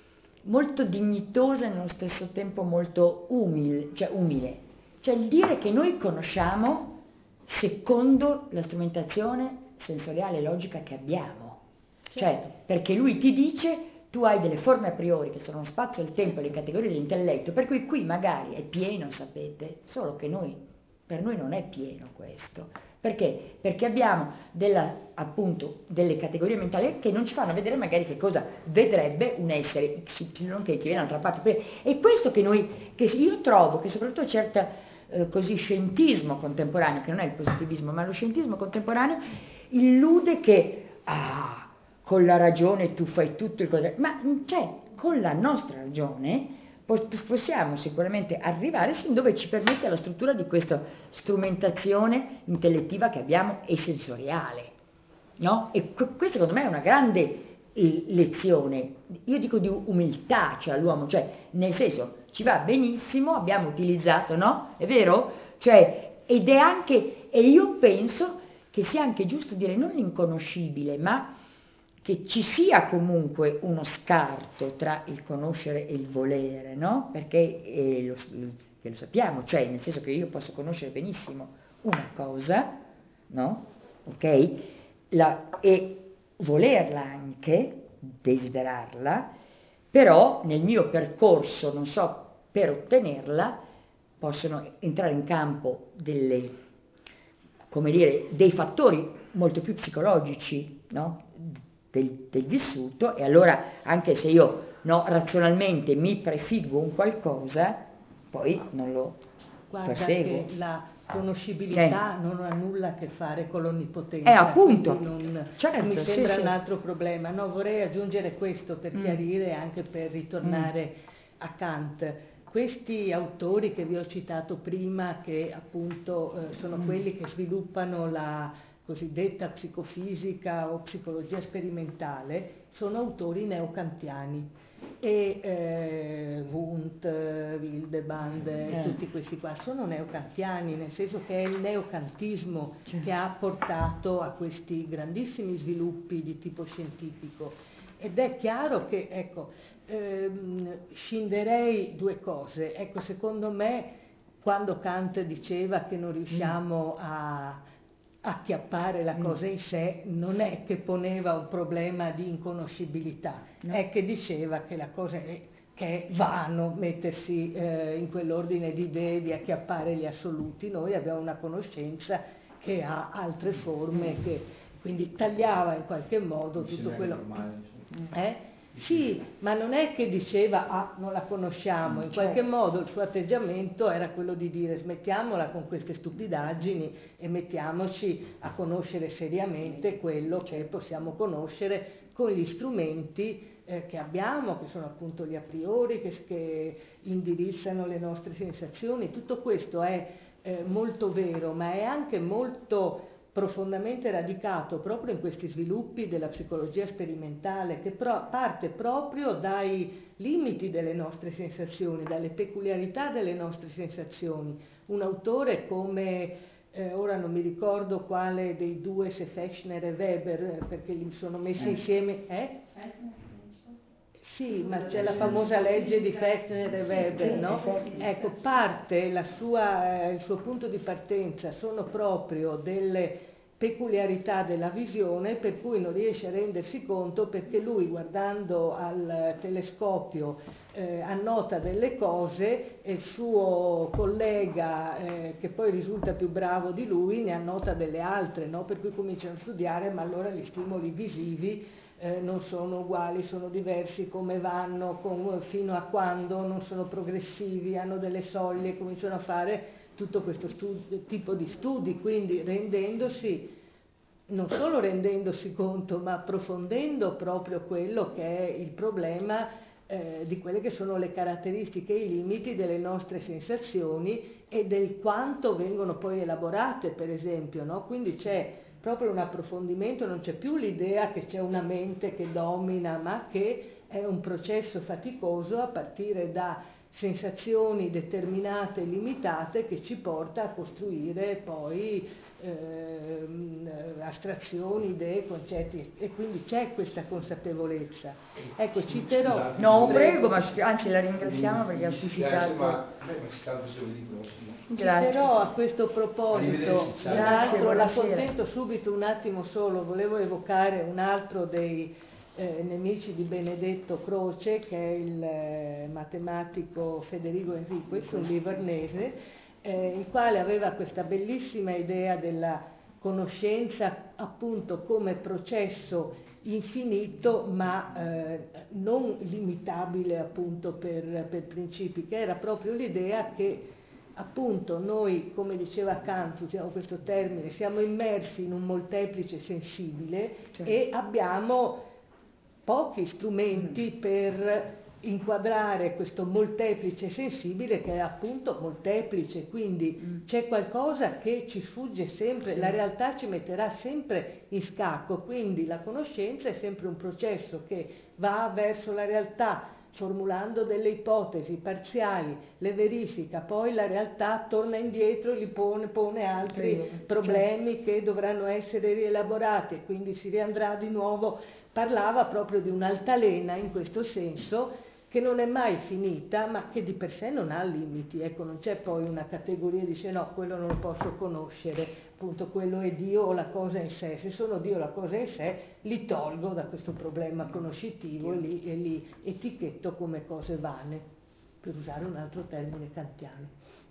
B: molto dignitosa e nello stesso tempo molto umile. Cioè il dire che noi conosciamo secondo la strumentazione sensoriale e logica che abbiamo. Cioè, perché lui ti dice, tu hai delle forme a priori che sono lo spazio, il tempo e le categorie dell'intelletto, per cui qui magari è pieno, sapete, solo che per noi non è pieno questo. Perché? Perché abbiamo appunto delle categorie mentali che non ci fanno vedere magari che cosa vedrebbe un essere XY che viene dall'altra parte. È questo che io trovo che soprattutto certa così scientismo contemporaneo, che non è il positivismo, ma lo scientismo contemporaneo, illude che con la ragione tu fai tutto il contrario, ma con la nostra ragione possiamo sicuramente arrivare sin dove ci permette la struttura di questa strumentazione intellettiva che abbiamo e sensoriale, no? E questa secondo me è una grande lezione, io dico di umiltà, cioè all'uomo, cioè nel senso ci va benissimo, abbiamo utilizzato, no? È vero? Ed è anche, e io penso che sia anche giusto dire non l'inconoscibile, ma che ci sia comunque uno scarto tra il conoscere e il volere, no? Perché lo sappiamo, cioè nel senso che io posso conoscere benissimo una cosa, no? Ok? E volerla anche, desiderarla, però nel mio percorso, non so, per ottenerla, possono entrare in campo dei fattori molto più psicologici, no? del vissuto, e allora anche se io razionalmente mi prefiggo un qualcosa, poi non lo perseguo.
C: Che la conoscibilità non ha nulla a che fare con l'onnipotenza,
B: appunto,
C: certo, mi sembra un altro problema. No, vorrei aggiungere questo per chiarire, anche per ritornare a Kant. Questi autori che vi ho citato prima, che appunto sono quelli che sviluppano la cosiddetta psicofisica o psicologia sperimentale, sono autori neokantiani, e Wundt, Hildeband, tutti questi qua sono neokantiani, nel senso che è il neokantismo che ha portato a questi grandissimi sviluppi di tipo scientifico. Ed è chiaro che, scinderei due cose. Secondo me, quando Kant diceva che non riusciamo a acchiappare la cosa in sé, non è che poneva un problema di inconoscibilità, è che diceva che la cosa che è vano mettersi in quell'ordine di idee di acchiappare gli assoluti. Noi abbiamo una conoscenza che ha altre forme, che quindi tagliava in qualche modo tutto quello. Sì, ma non è che diceva non la conosciamo, in qualche modo il suo atteggiamento era quello di dire smettiamola con queste stupidaggini e mettiamoci a conoscere seriamente quello che possiamo conoscere con gli strumenti che abbiamo, che sono appunto gli a priori, che indirizzano le nostre sensazioni. Tutto questo è molto vero, ma è anche molto profondamente radicato proprio in questi sviluppi della psicologia sperimentale, che parte proprio dai limiti delle nostre sensazioni, dalle peculiarità delle nostre sensazioni. Un autore come, ora non mi ricordo quale dei due, se Fechner e Weber, perché li sono messi insieme, Sì, ma c'è la famosa legge di Fechner e Weber, no? Parte il suo punto di partenza sono proprio delle peculiarità della visione, per cui non riesce a rendersi conto, perché lui, guardando al telescopio, annota delle cose e il suo collega, che poi risulta più bravo di lui, ne annota delle altre, no? Per cui cominciano a studiare, ma allora gli stimoli visivi non sono uguali, sono diversi, come vanno, fino a quando, non sono progressivi, hanno delle soglie, cominciano a fare tutto questo tipo di studi, quindi non solo rendendosi conto, ma approfondendo proprio quello che è il problema di quelle che sono le caratteristiche e i limiti delle nostre sensazioni e del quanto vengono poi elaborate, per esempio, no? Quindi c'è proprio un approfondimento, non c'è più l'idea che c'è una mente che domina, ma che è un processo faticoso a partire da sensazioni determinate e limitate che ci porta a costruire poi astrazioni, idee, concetti, e quindi c'è questa consapevolezza. Ecco, citerò...
B: No, prego, ma anzi la ringraziamo perché ha suscitato...
C: Citerò a questo proposito,
B: Grazie,
C: l'accontento subito un attimo solo, volevo evocare un altro dei nemici di Benedetto Croce, che è il matematico Federico Enriquez, un livornese, il quale aveva questa bellissima idea della conoscenza appunto come processo infinito, ma non limitabile appunto per principi, che era proprio l'idea che appunto noi, come diceva Kant, usiamo questo termine, siamo immersi in un molteplice sensibile, certo, e abbiamo pochi strumenti per inquadrare questo molteplice sensibile, che è appunto molteplice, quindi c'è qualcosa che ci sfugge sempre, la realtà ci metterà sempre in scacco, quindi la conoscenza è sempre un processo che va verso la realtà, formulando delle ipotesi parziali, le verifica, poi la realtà torna indietro e gli pone altri problemi che dovranno essere rielaborati, e quindi si riandrà di nuovo. Parlava proprio di un'altalena in questo senso, che non è mai finita, ma che di per sé non ha limiti. Ecco, non c'è poi una categoria che dice no, quello non lo posso conoscere, appunto quello è Dio o la cosa in sé. Se sono Dio o la cosa in sé, li tolgo da questo problema conoscitivo e li etichetto come cose vane, per usare un altro termine kantiano.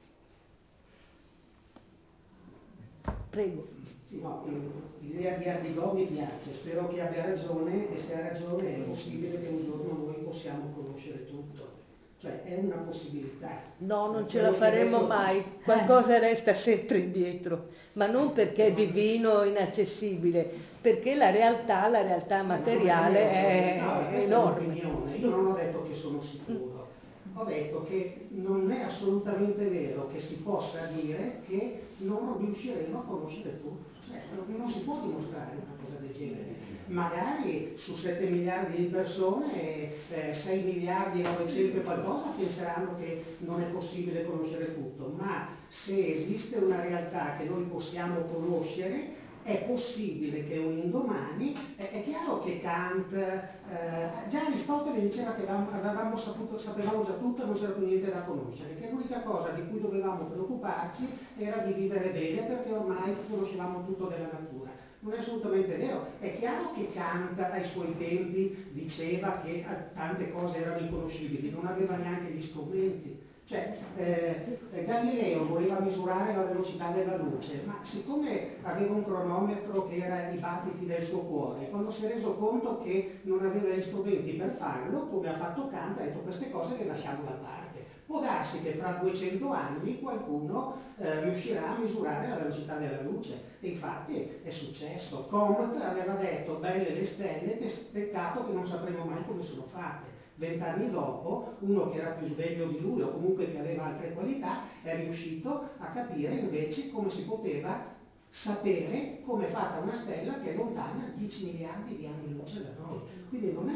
C: Prego.
G: Sì, no, l'idea di Ardigò mi piace, spero che abbia ragione, e se ha ragione è possibile che un giorno noi possiamo conoscere tutto, cioè è una possibilità.
C: No, non ce la faremo mai, qualcosa resta sempre indietro, ma non perché è divino, inaccessibile, perché la realtà materiale è enorme.
G: Io non ho detto che sono sicuro. Ho detto che non è assolutamente vero che si possa dire che non riusciremo a conoscere tutto. Cioè, non si può dimostrare una cosa del genere. Magari su 7 miliardi di persone 6 miliardi e 900 e qualcosa penseranno che non è possibile conoscere tutto, ma se esiste una realtà che noi possiamo conoscere, è possibile che un indomani, è chiaro che Kant, già Aristotele diceva che sapevamo già tutto e non c'era più niente da conoscere, che l'unica cosa di cui dovevamo preoccuparci era di vivere bene, perché ormai conoscevamo tutto della natura. Non è assolutamente vero. È chiaro che Kant ai suoi tempi diceva che tante cose erano inconoscibili, non aveva neanche gli strumenti. Cioè, Galileo voleva misurare la velocità della luce, ma siccome aveva un cronometro che era i battiti del suo cuore, quando si è reso conto che non aveva gli strumenti per farlo, come ha fatto Kant, ha detto queste cose le lasciamo da parte. Può darsi che fra 200 anni qualcuno riuscirà a misurare la velocità della luce, e infatti è successo. Comte aveva detto belle le stelle, peccato che non sapremo mai come sono fatte. 20 anni dopo, uno che era più sveglio di lui o comunque che aveva altre qualità è riuscito a capire invece come si poteva sapere come è fatta una stella che è lontana 10 miliardi di anni luce da noi. Quindi non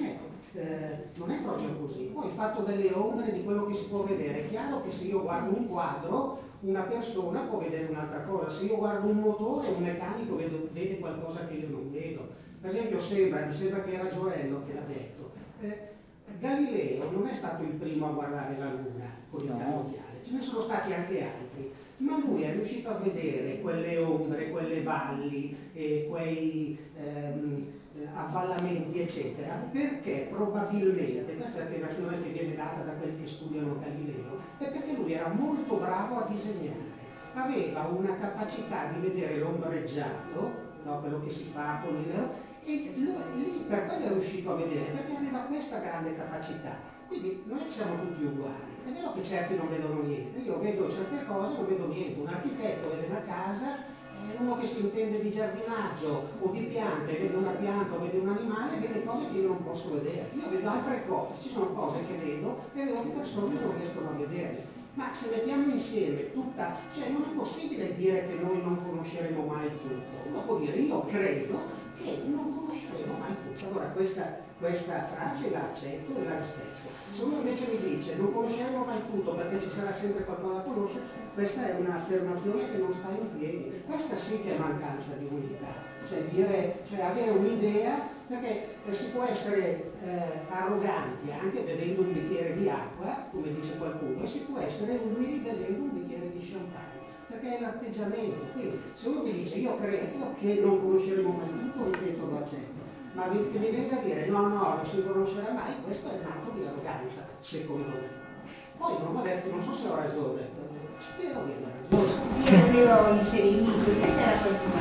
G: è proprio così. Poi il fatto delle ombre, di quello che si può vedere, è chiaro che se io guardo un quadro, una persona può vedere un'altra cosa. Se io guardo un motore, un meccanico vede qualcosa che io non vedo. Per esempio mi sembra che era Gioello che l'ha detto. Galileo non è stato il primo a guardare la Luna con il cannocchiale, ce ne sono stati anche altri, ma lui è riuscito a vedere quelle ombre, quelle valli, quei avvallamenti, eccetera, perché probabilmente, questa è la spiegazione che viene data da quelli che studiano Galileo, è perché lui era molto bravo a disegnare, aveva una capacità di vedere l'ombreggiato, no, quello che si fa con il... E lui per quello è riuscito a vedere, perché aveva questa grande capacità. Quindi non è che siamo tutti uguali. È vero che certi non vedono niente. Io vedo certe cose, non vedo niente. Un architetto vede una casa, uno che si intende di giardinaggio o di piante, vede una pianta o vede un animale, vede cose che io non posso vedere. Io vedo altre cose, ci sono cose che vedo e vedo che persone non riescono a vederle. Ma se mettiamo insieme cioè non è possibile dire che noi non conosceremo mai tutto. Uno può dire io credo che non conosceremo mai tutto. Allora questa frase la accetto e la rispetto. Se uno invece mi dice non conosceremo mai tutto perché ci sarà sempre qualcosa da conoscere, questa è un'affermazione che non sta in piedi. Questa sì che è mancanza di unità, cioè avere un'idea, perché si può essere arroganti anche bevendo un bicchiere di acqua, come dice qualcuno, e si può essere umili bevendo un bicchiere di champagne, perché è l'atteggiamento. Quindi se uno mi dice io credo che non conosceremo mai tutto, ripeto, lo accetto, ma che mi venga a dire no, non si conoscerà mai, questo è un atto di arroganza, secondo me. Poi non ho detto, non so se ho ragione, spero di aver ragione.
E: Io devo inserirmi in questa era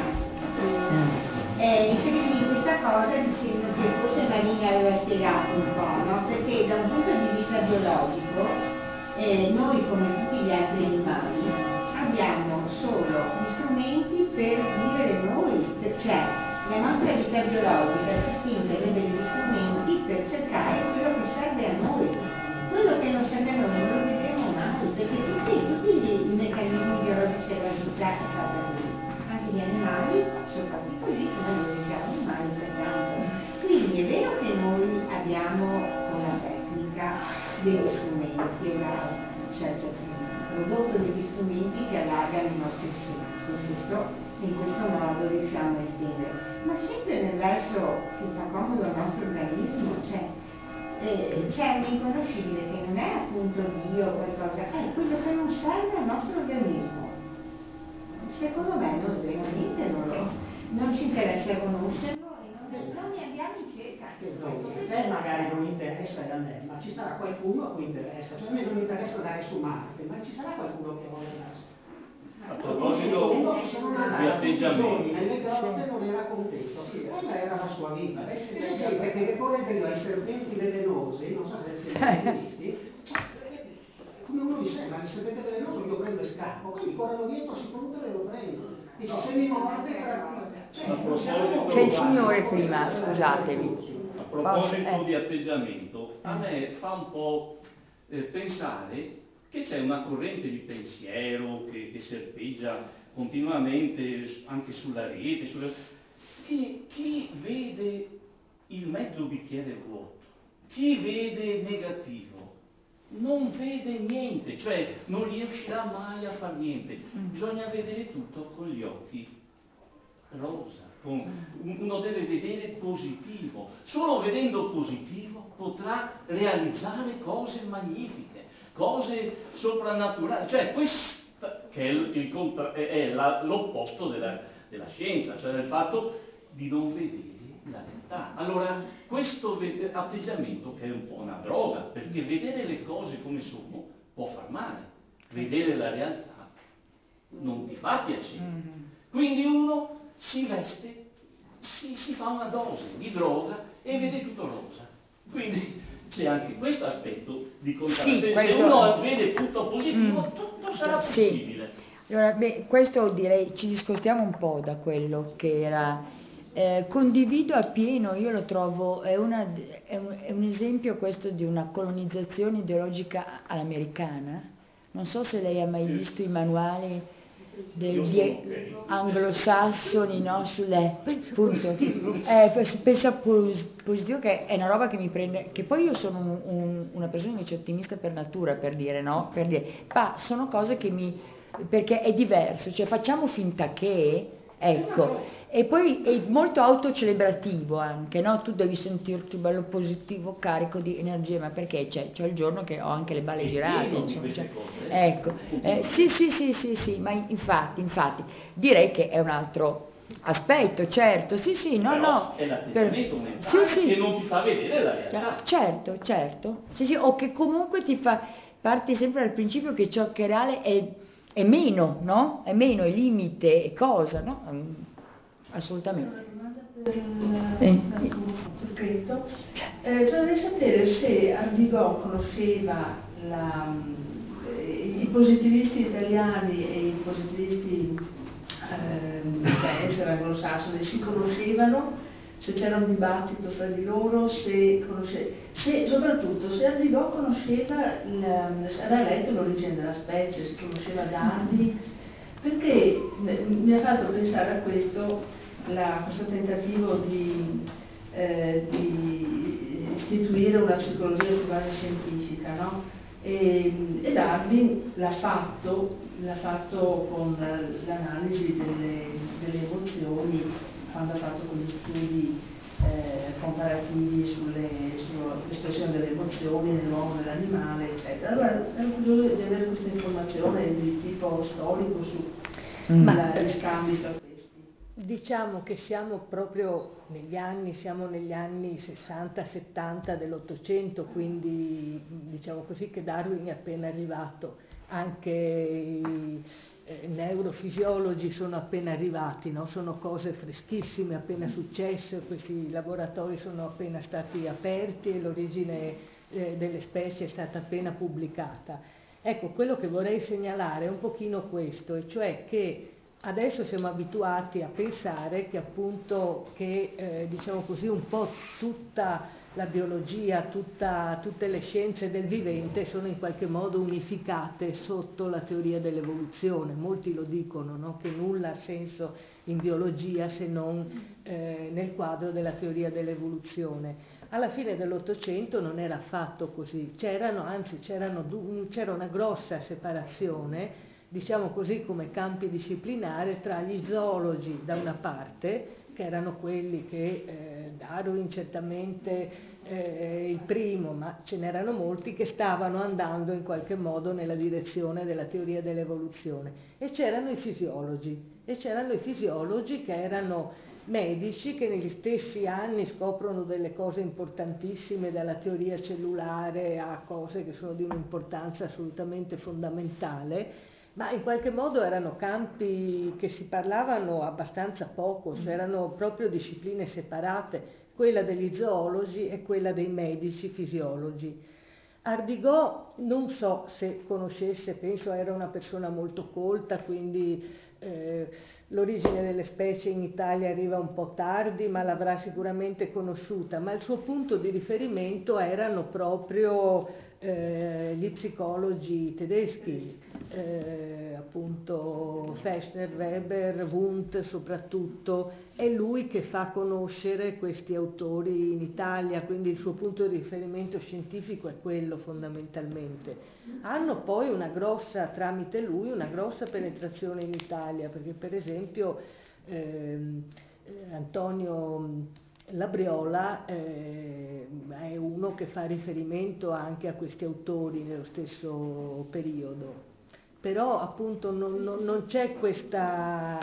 E: inserirmi in questa cosa dicendo che forse Marina aveva spiegato un po', no? Perché da un punto di vista biologico noi come tutti gli altri animali abbiamo solo gli strumenti per vivere noi, cioè la nostra vita biologica ci spinge a avere degli strumenti per cercare quello che serve a noi. Quello che non serve a noi non lo vedremo mai, perché tutti i meccanismi biologici della vita è fatta così. Anche gli animali sono fatti così, come noi siamo animali pertanto. Quindi è vero che noi abbiamo con la tecnica degli strumenti, cioè prodotto degli strumenti che allargano i nostri sensi, in questo modo riusciamo a estendere, ma sempre nel verso che fa comodo al nostro organismo, c'è un inconoscibile che non è appunto Dio o qualcosa, è quello che non serve al nostro organismo. Secondo me noi veramente non ci interessa conoscerlo e non ne andiamo in cerca.
G: A te magari non interessa e a me, ma ci sarà qualcuno a cui interessa. Cioè a me non interessa andare su Marte, ma ci sarà qualcuno che vuole andare su Marte.
H: A proposito di atteggiamenti,
G: nelle grotte non era contento, quella era la sua vita. E c'è gente che pone ai serpenti velenosi, non so se siete visti, come uno dice, ma il serpente velenoso io prendo e scappo, quindi corrono dietro, si punta e lo prendo. Dice, se mi morde,
B: c'è il signore prima, scusatemi.
H: A proposito di atteggiamento, a me fa un po' pensare che c'è una corrente di pensiero che serpeggia continuamente anche sulla rete, chi vede il mezzo bicchiere vuoto, chi vede negativo, non vede niente, cioè non riuscirà mai a far niente. Bisogna vedere tutto con gli occhi rosa. Uno deve vedere positivo. Solo vedendo positivo potrà realizzare cose magnifiche, cose soprannaturali. Cioè questo che è l'opposto della scienza, cioè del fatto di non vedere la realtà. Allora questo atteggiamento, che è un po' una droga, perché vedere le cose come sono può far male, vedere la realtà non ti fa piacere. Quindi uno si veste, si fa una dose di droga e vede tutto rosa. Quindi c'è anche questo aspetto di contrasto.
B: Sì,
H: se uno vede tutto positivo, tutto sarà possibile.
B: Allora, questo direi ci discostiamo un po' da quello che era. Condivido appieno, io lo trovo, è un esempio questo di una colonizzazione ideologica all'americana. Non so se lei ha mai visto i manuali degli anglosassoni, no? Pensa positivo, che è una roba che mi prende, che poi io sono una persona invece ottimista per natura, per dire, no? Per dire, ma sono cose che perché è diverso, cioè facciamo finta che, ecco. E poi è molto autocelebrativo anche, no? Tu devi sentirti bello positivo, carico di energia, ma perché c'è il giorno che ho anche le balle girate, insomma, ecco, sì, ma infatti, direi che è un altro aspetto, certo, sì, no.
H: È l'atteggiamento mentale che non ti fa vedere la realtà.
B: Certo, sì, o che comunque parti sempre dal principio che ciò che è reale è meno, no? È meno, è limite, è cosa, no? Assolutamente.
I: Una domanda per Cristo. Vorrei sapere se Ardigò conosceva i positivisti italiani e i positivisti essere anglosassoni, si conoscevano, se c'era un dibattito fra di loro, soprattutto se Ardigò conosceva, aveva letto l'origine della specie, si conosceva da anni, perché mi ha fatto pensare a questo. questo tentativo di istituire una psicologia su base scientifica, no? E Darwin l'ha fatto con l'analisi delle emozioni, quando ha fatto quegli studi comparativi sull'espressione delle emozioni nell'uomo, nell'animale, eccetera. Allora ero curioso di avere questa informazione di tipo storico su gli scambi tra questi.
C: Diciamo che siamo negli anni 60-70 dell'Ottocento, quindi diciamo così che Darwin è appena arrivato, anche i neurofisiologi sono appena arrivati, no? Sono cose freschissime, appena successe, questi laboratori sono appena stati aperti e l'origine delle specie è stata appena pubblicata. Ecco, quello che vorrei segnalare è un pochino questo, e cioè che adesso siamo abituati a pensare che appunto diciamo così, un po' tutta la biologia, tutte le scienze del vivente sono in qualche modo unificate sotto la teoria dell'evoluzione. Molti lo dicono, no? Che nulla ha senso in biologia se non nel quadro della teoria dell'evoluzione. Alla fine dell'Ottocento non era affatto così, c'era una grossa separazione, diciamo così, come campi disciplinari tra gli zoologi da una parte, che erano quelli che Darwin certamente il primo, ma ce n'erano molti che stavano andando in qualche modo nella direzione della teoria dell'evoluzione, e c'erano i fisiologi che erano medici che negli stessi anni scoprono delle cose importantissime, dalla teoria cellulare a cose che sono di un'importanza assolutamente fondamentale, ma in qualche modo erano campi che si parlavano abbastanza poco, cioè erano proprio discipline separate, quella degli zoologi e quella dei medici fisiologi. Ardigò non so se conoscesse, penso era una persona molto colta, quindi l'origine delle specie in Italia arriva un po' tardi, ma l'avrà sicuramente conosciuta, ma il suo punto di riferimento erano proprio gli psicologi tedeschi, appunto Fechner, Weber, Wundt soprattutto, è lui che fa conoscere questi autori in Italia, quindi il suo punto di riferimento scientifico è quello fondamentalmente. Hanno poi tramite lui una grossa penetrazione in Italia, perché per esempio Antonio Labriola è uno che fa riferimento anche a questi autori nello stesso periodo, però appunto non c'è questa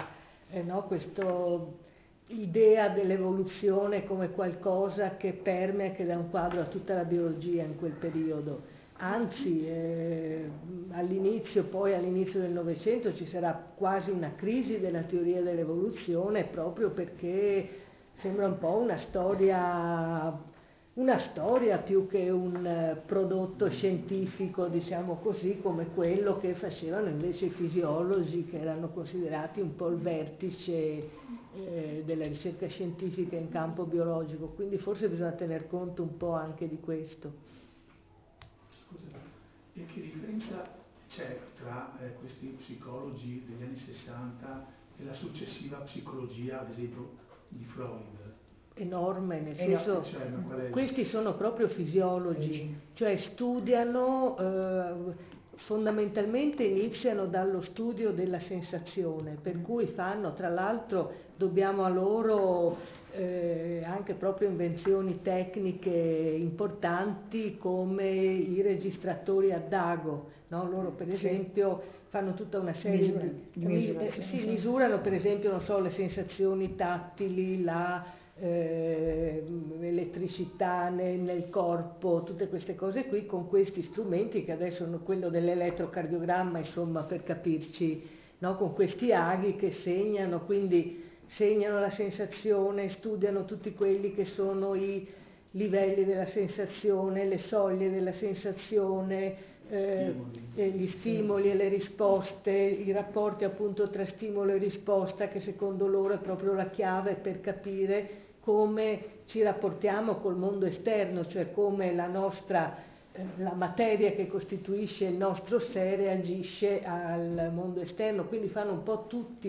C: idea dell'evoluzione come qualcosa che permea, che dà un quadro a tutta la biologia in quel periodo. Anzi, all'inizio del Novecento ci sarà quasi una crisi della teoria dell'evoluzione, proprio perché sembra un po' una storia più che un prodotto scientifico, diciamo così, come quello che facevano invece i fisiologi, che erano considerati un po' il vertice della ricerca scientifica in campo biologico. Quindi forse bisogna tener conto un po' anche di questo.
J: Scusa, e che differenza c'è tra questi psicologi degli anni 60 e la successiva psicologia, ad esempio, di Freud?
C: Enorme, nel senso, questi sono proprio fisiologi, cioè studiano, fondamentalmente iniziano dallo studio della sensazione, per cui fanno, tra l'altro dobbiamo a loro anche proprio invenzioni tecniche importanti come i registratori a dago, no? Loro per esempio fanno tutta una serie misurano per esempio, non so, le sensazioni tattili, l'elettricità nel corpo, tutte queste cose qui, con questi strumenti che adesso sono quello dell'elettrocardiogramma, insomma, per capirci, no? Con questi aghi che segnano, quindi segnano la sensazione, studiano tutti quelli che sono i livelli della sensazione, le soglie della sensazione, gli stimoli e le risposte, i rapporti appunto tra stimolo e risposta, che secondo loro è proprio la chiave per capire come ci rapportiamo col mondo esterno, cioè come la materia che costituisce il nostro sé reagisce al mondo esterno. Quindi fanno un po' tutti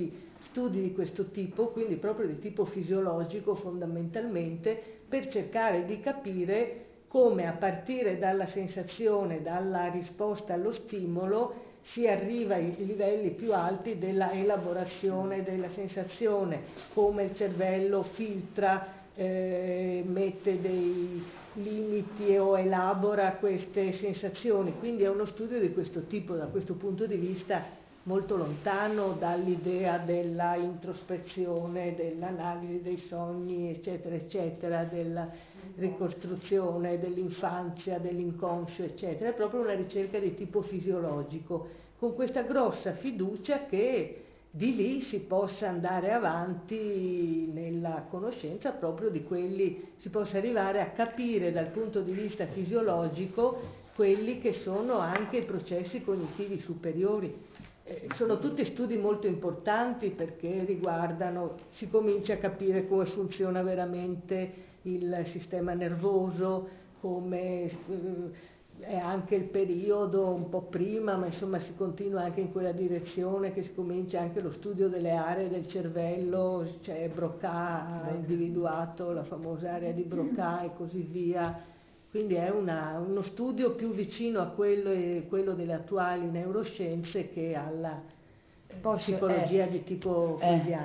C: studi di questo tipo, quindi proprio di tipo fisiologico fondamentalmente, per cercare di capire come a partire dalla sensazione, dalla risposta allo stimolo, si arriva ai livelli più alti della elaborazione della sensazione, come il cervello filtra, mette dei limiti o elabora queste sensazioni. Quindi è uno studio di questo tipo, da questo punto di vista molto lontano dall'idea della introspezione, dell'analisi dei sogni, eccetera, eccetera, della ricostruzione dell'infanzia, dell'inconscio, eccetera. È proprio una ricerca di tipo fisiologico, con questa grossa fiducia che di lì si possa andare avanti nella conoscenza proprio di quelli, si possa arrivare a capire dal punto di vista fisiologico quelli che sono anche i processi cognitivi superiori. Sono tutti studi molto importanti perché riguardano, si comincia a capire come funziona veramente il sistema nervoso, come è anche il periodo un po' prima, ma insomma si continua anche in quella direzione, che si comincia anche lo studio delle aree del cervello, cioè Broca ha individuato la famosa area di Broca e così via. Quindi è uno studio più vicino a quello delle attuali neuroscienze che alla psicologia di tipo freudiano.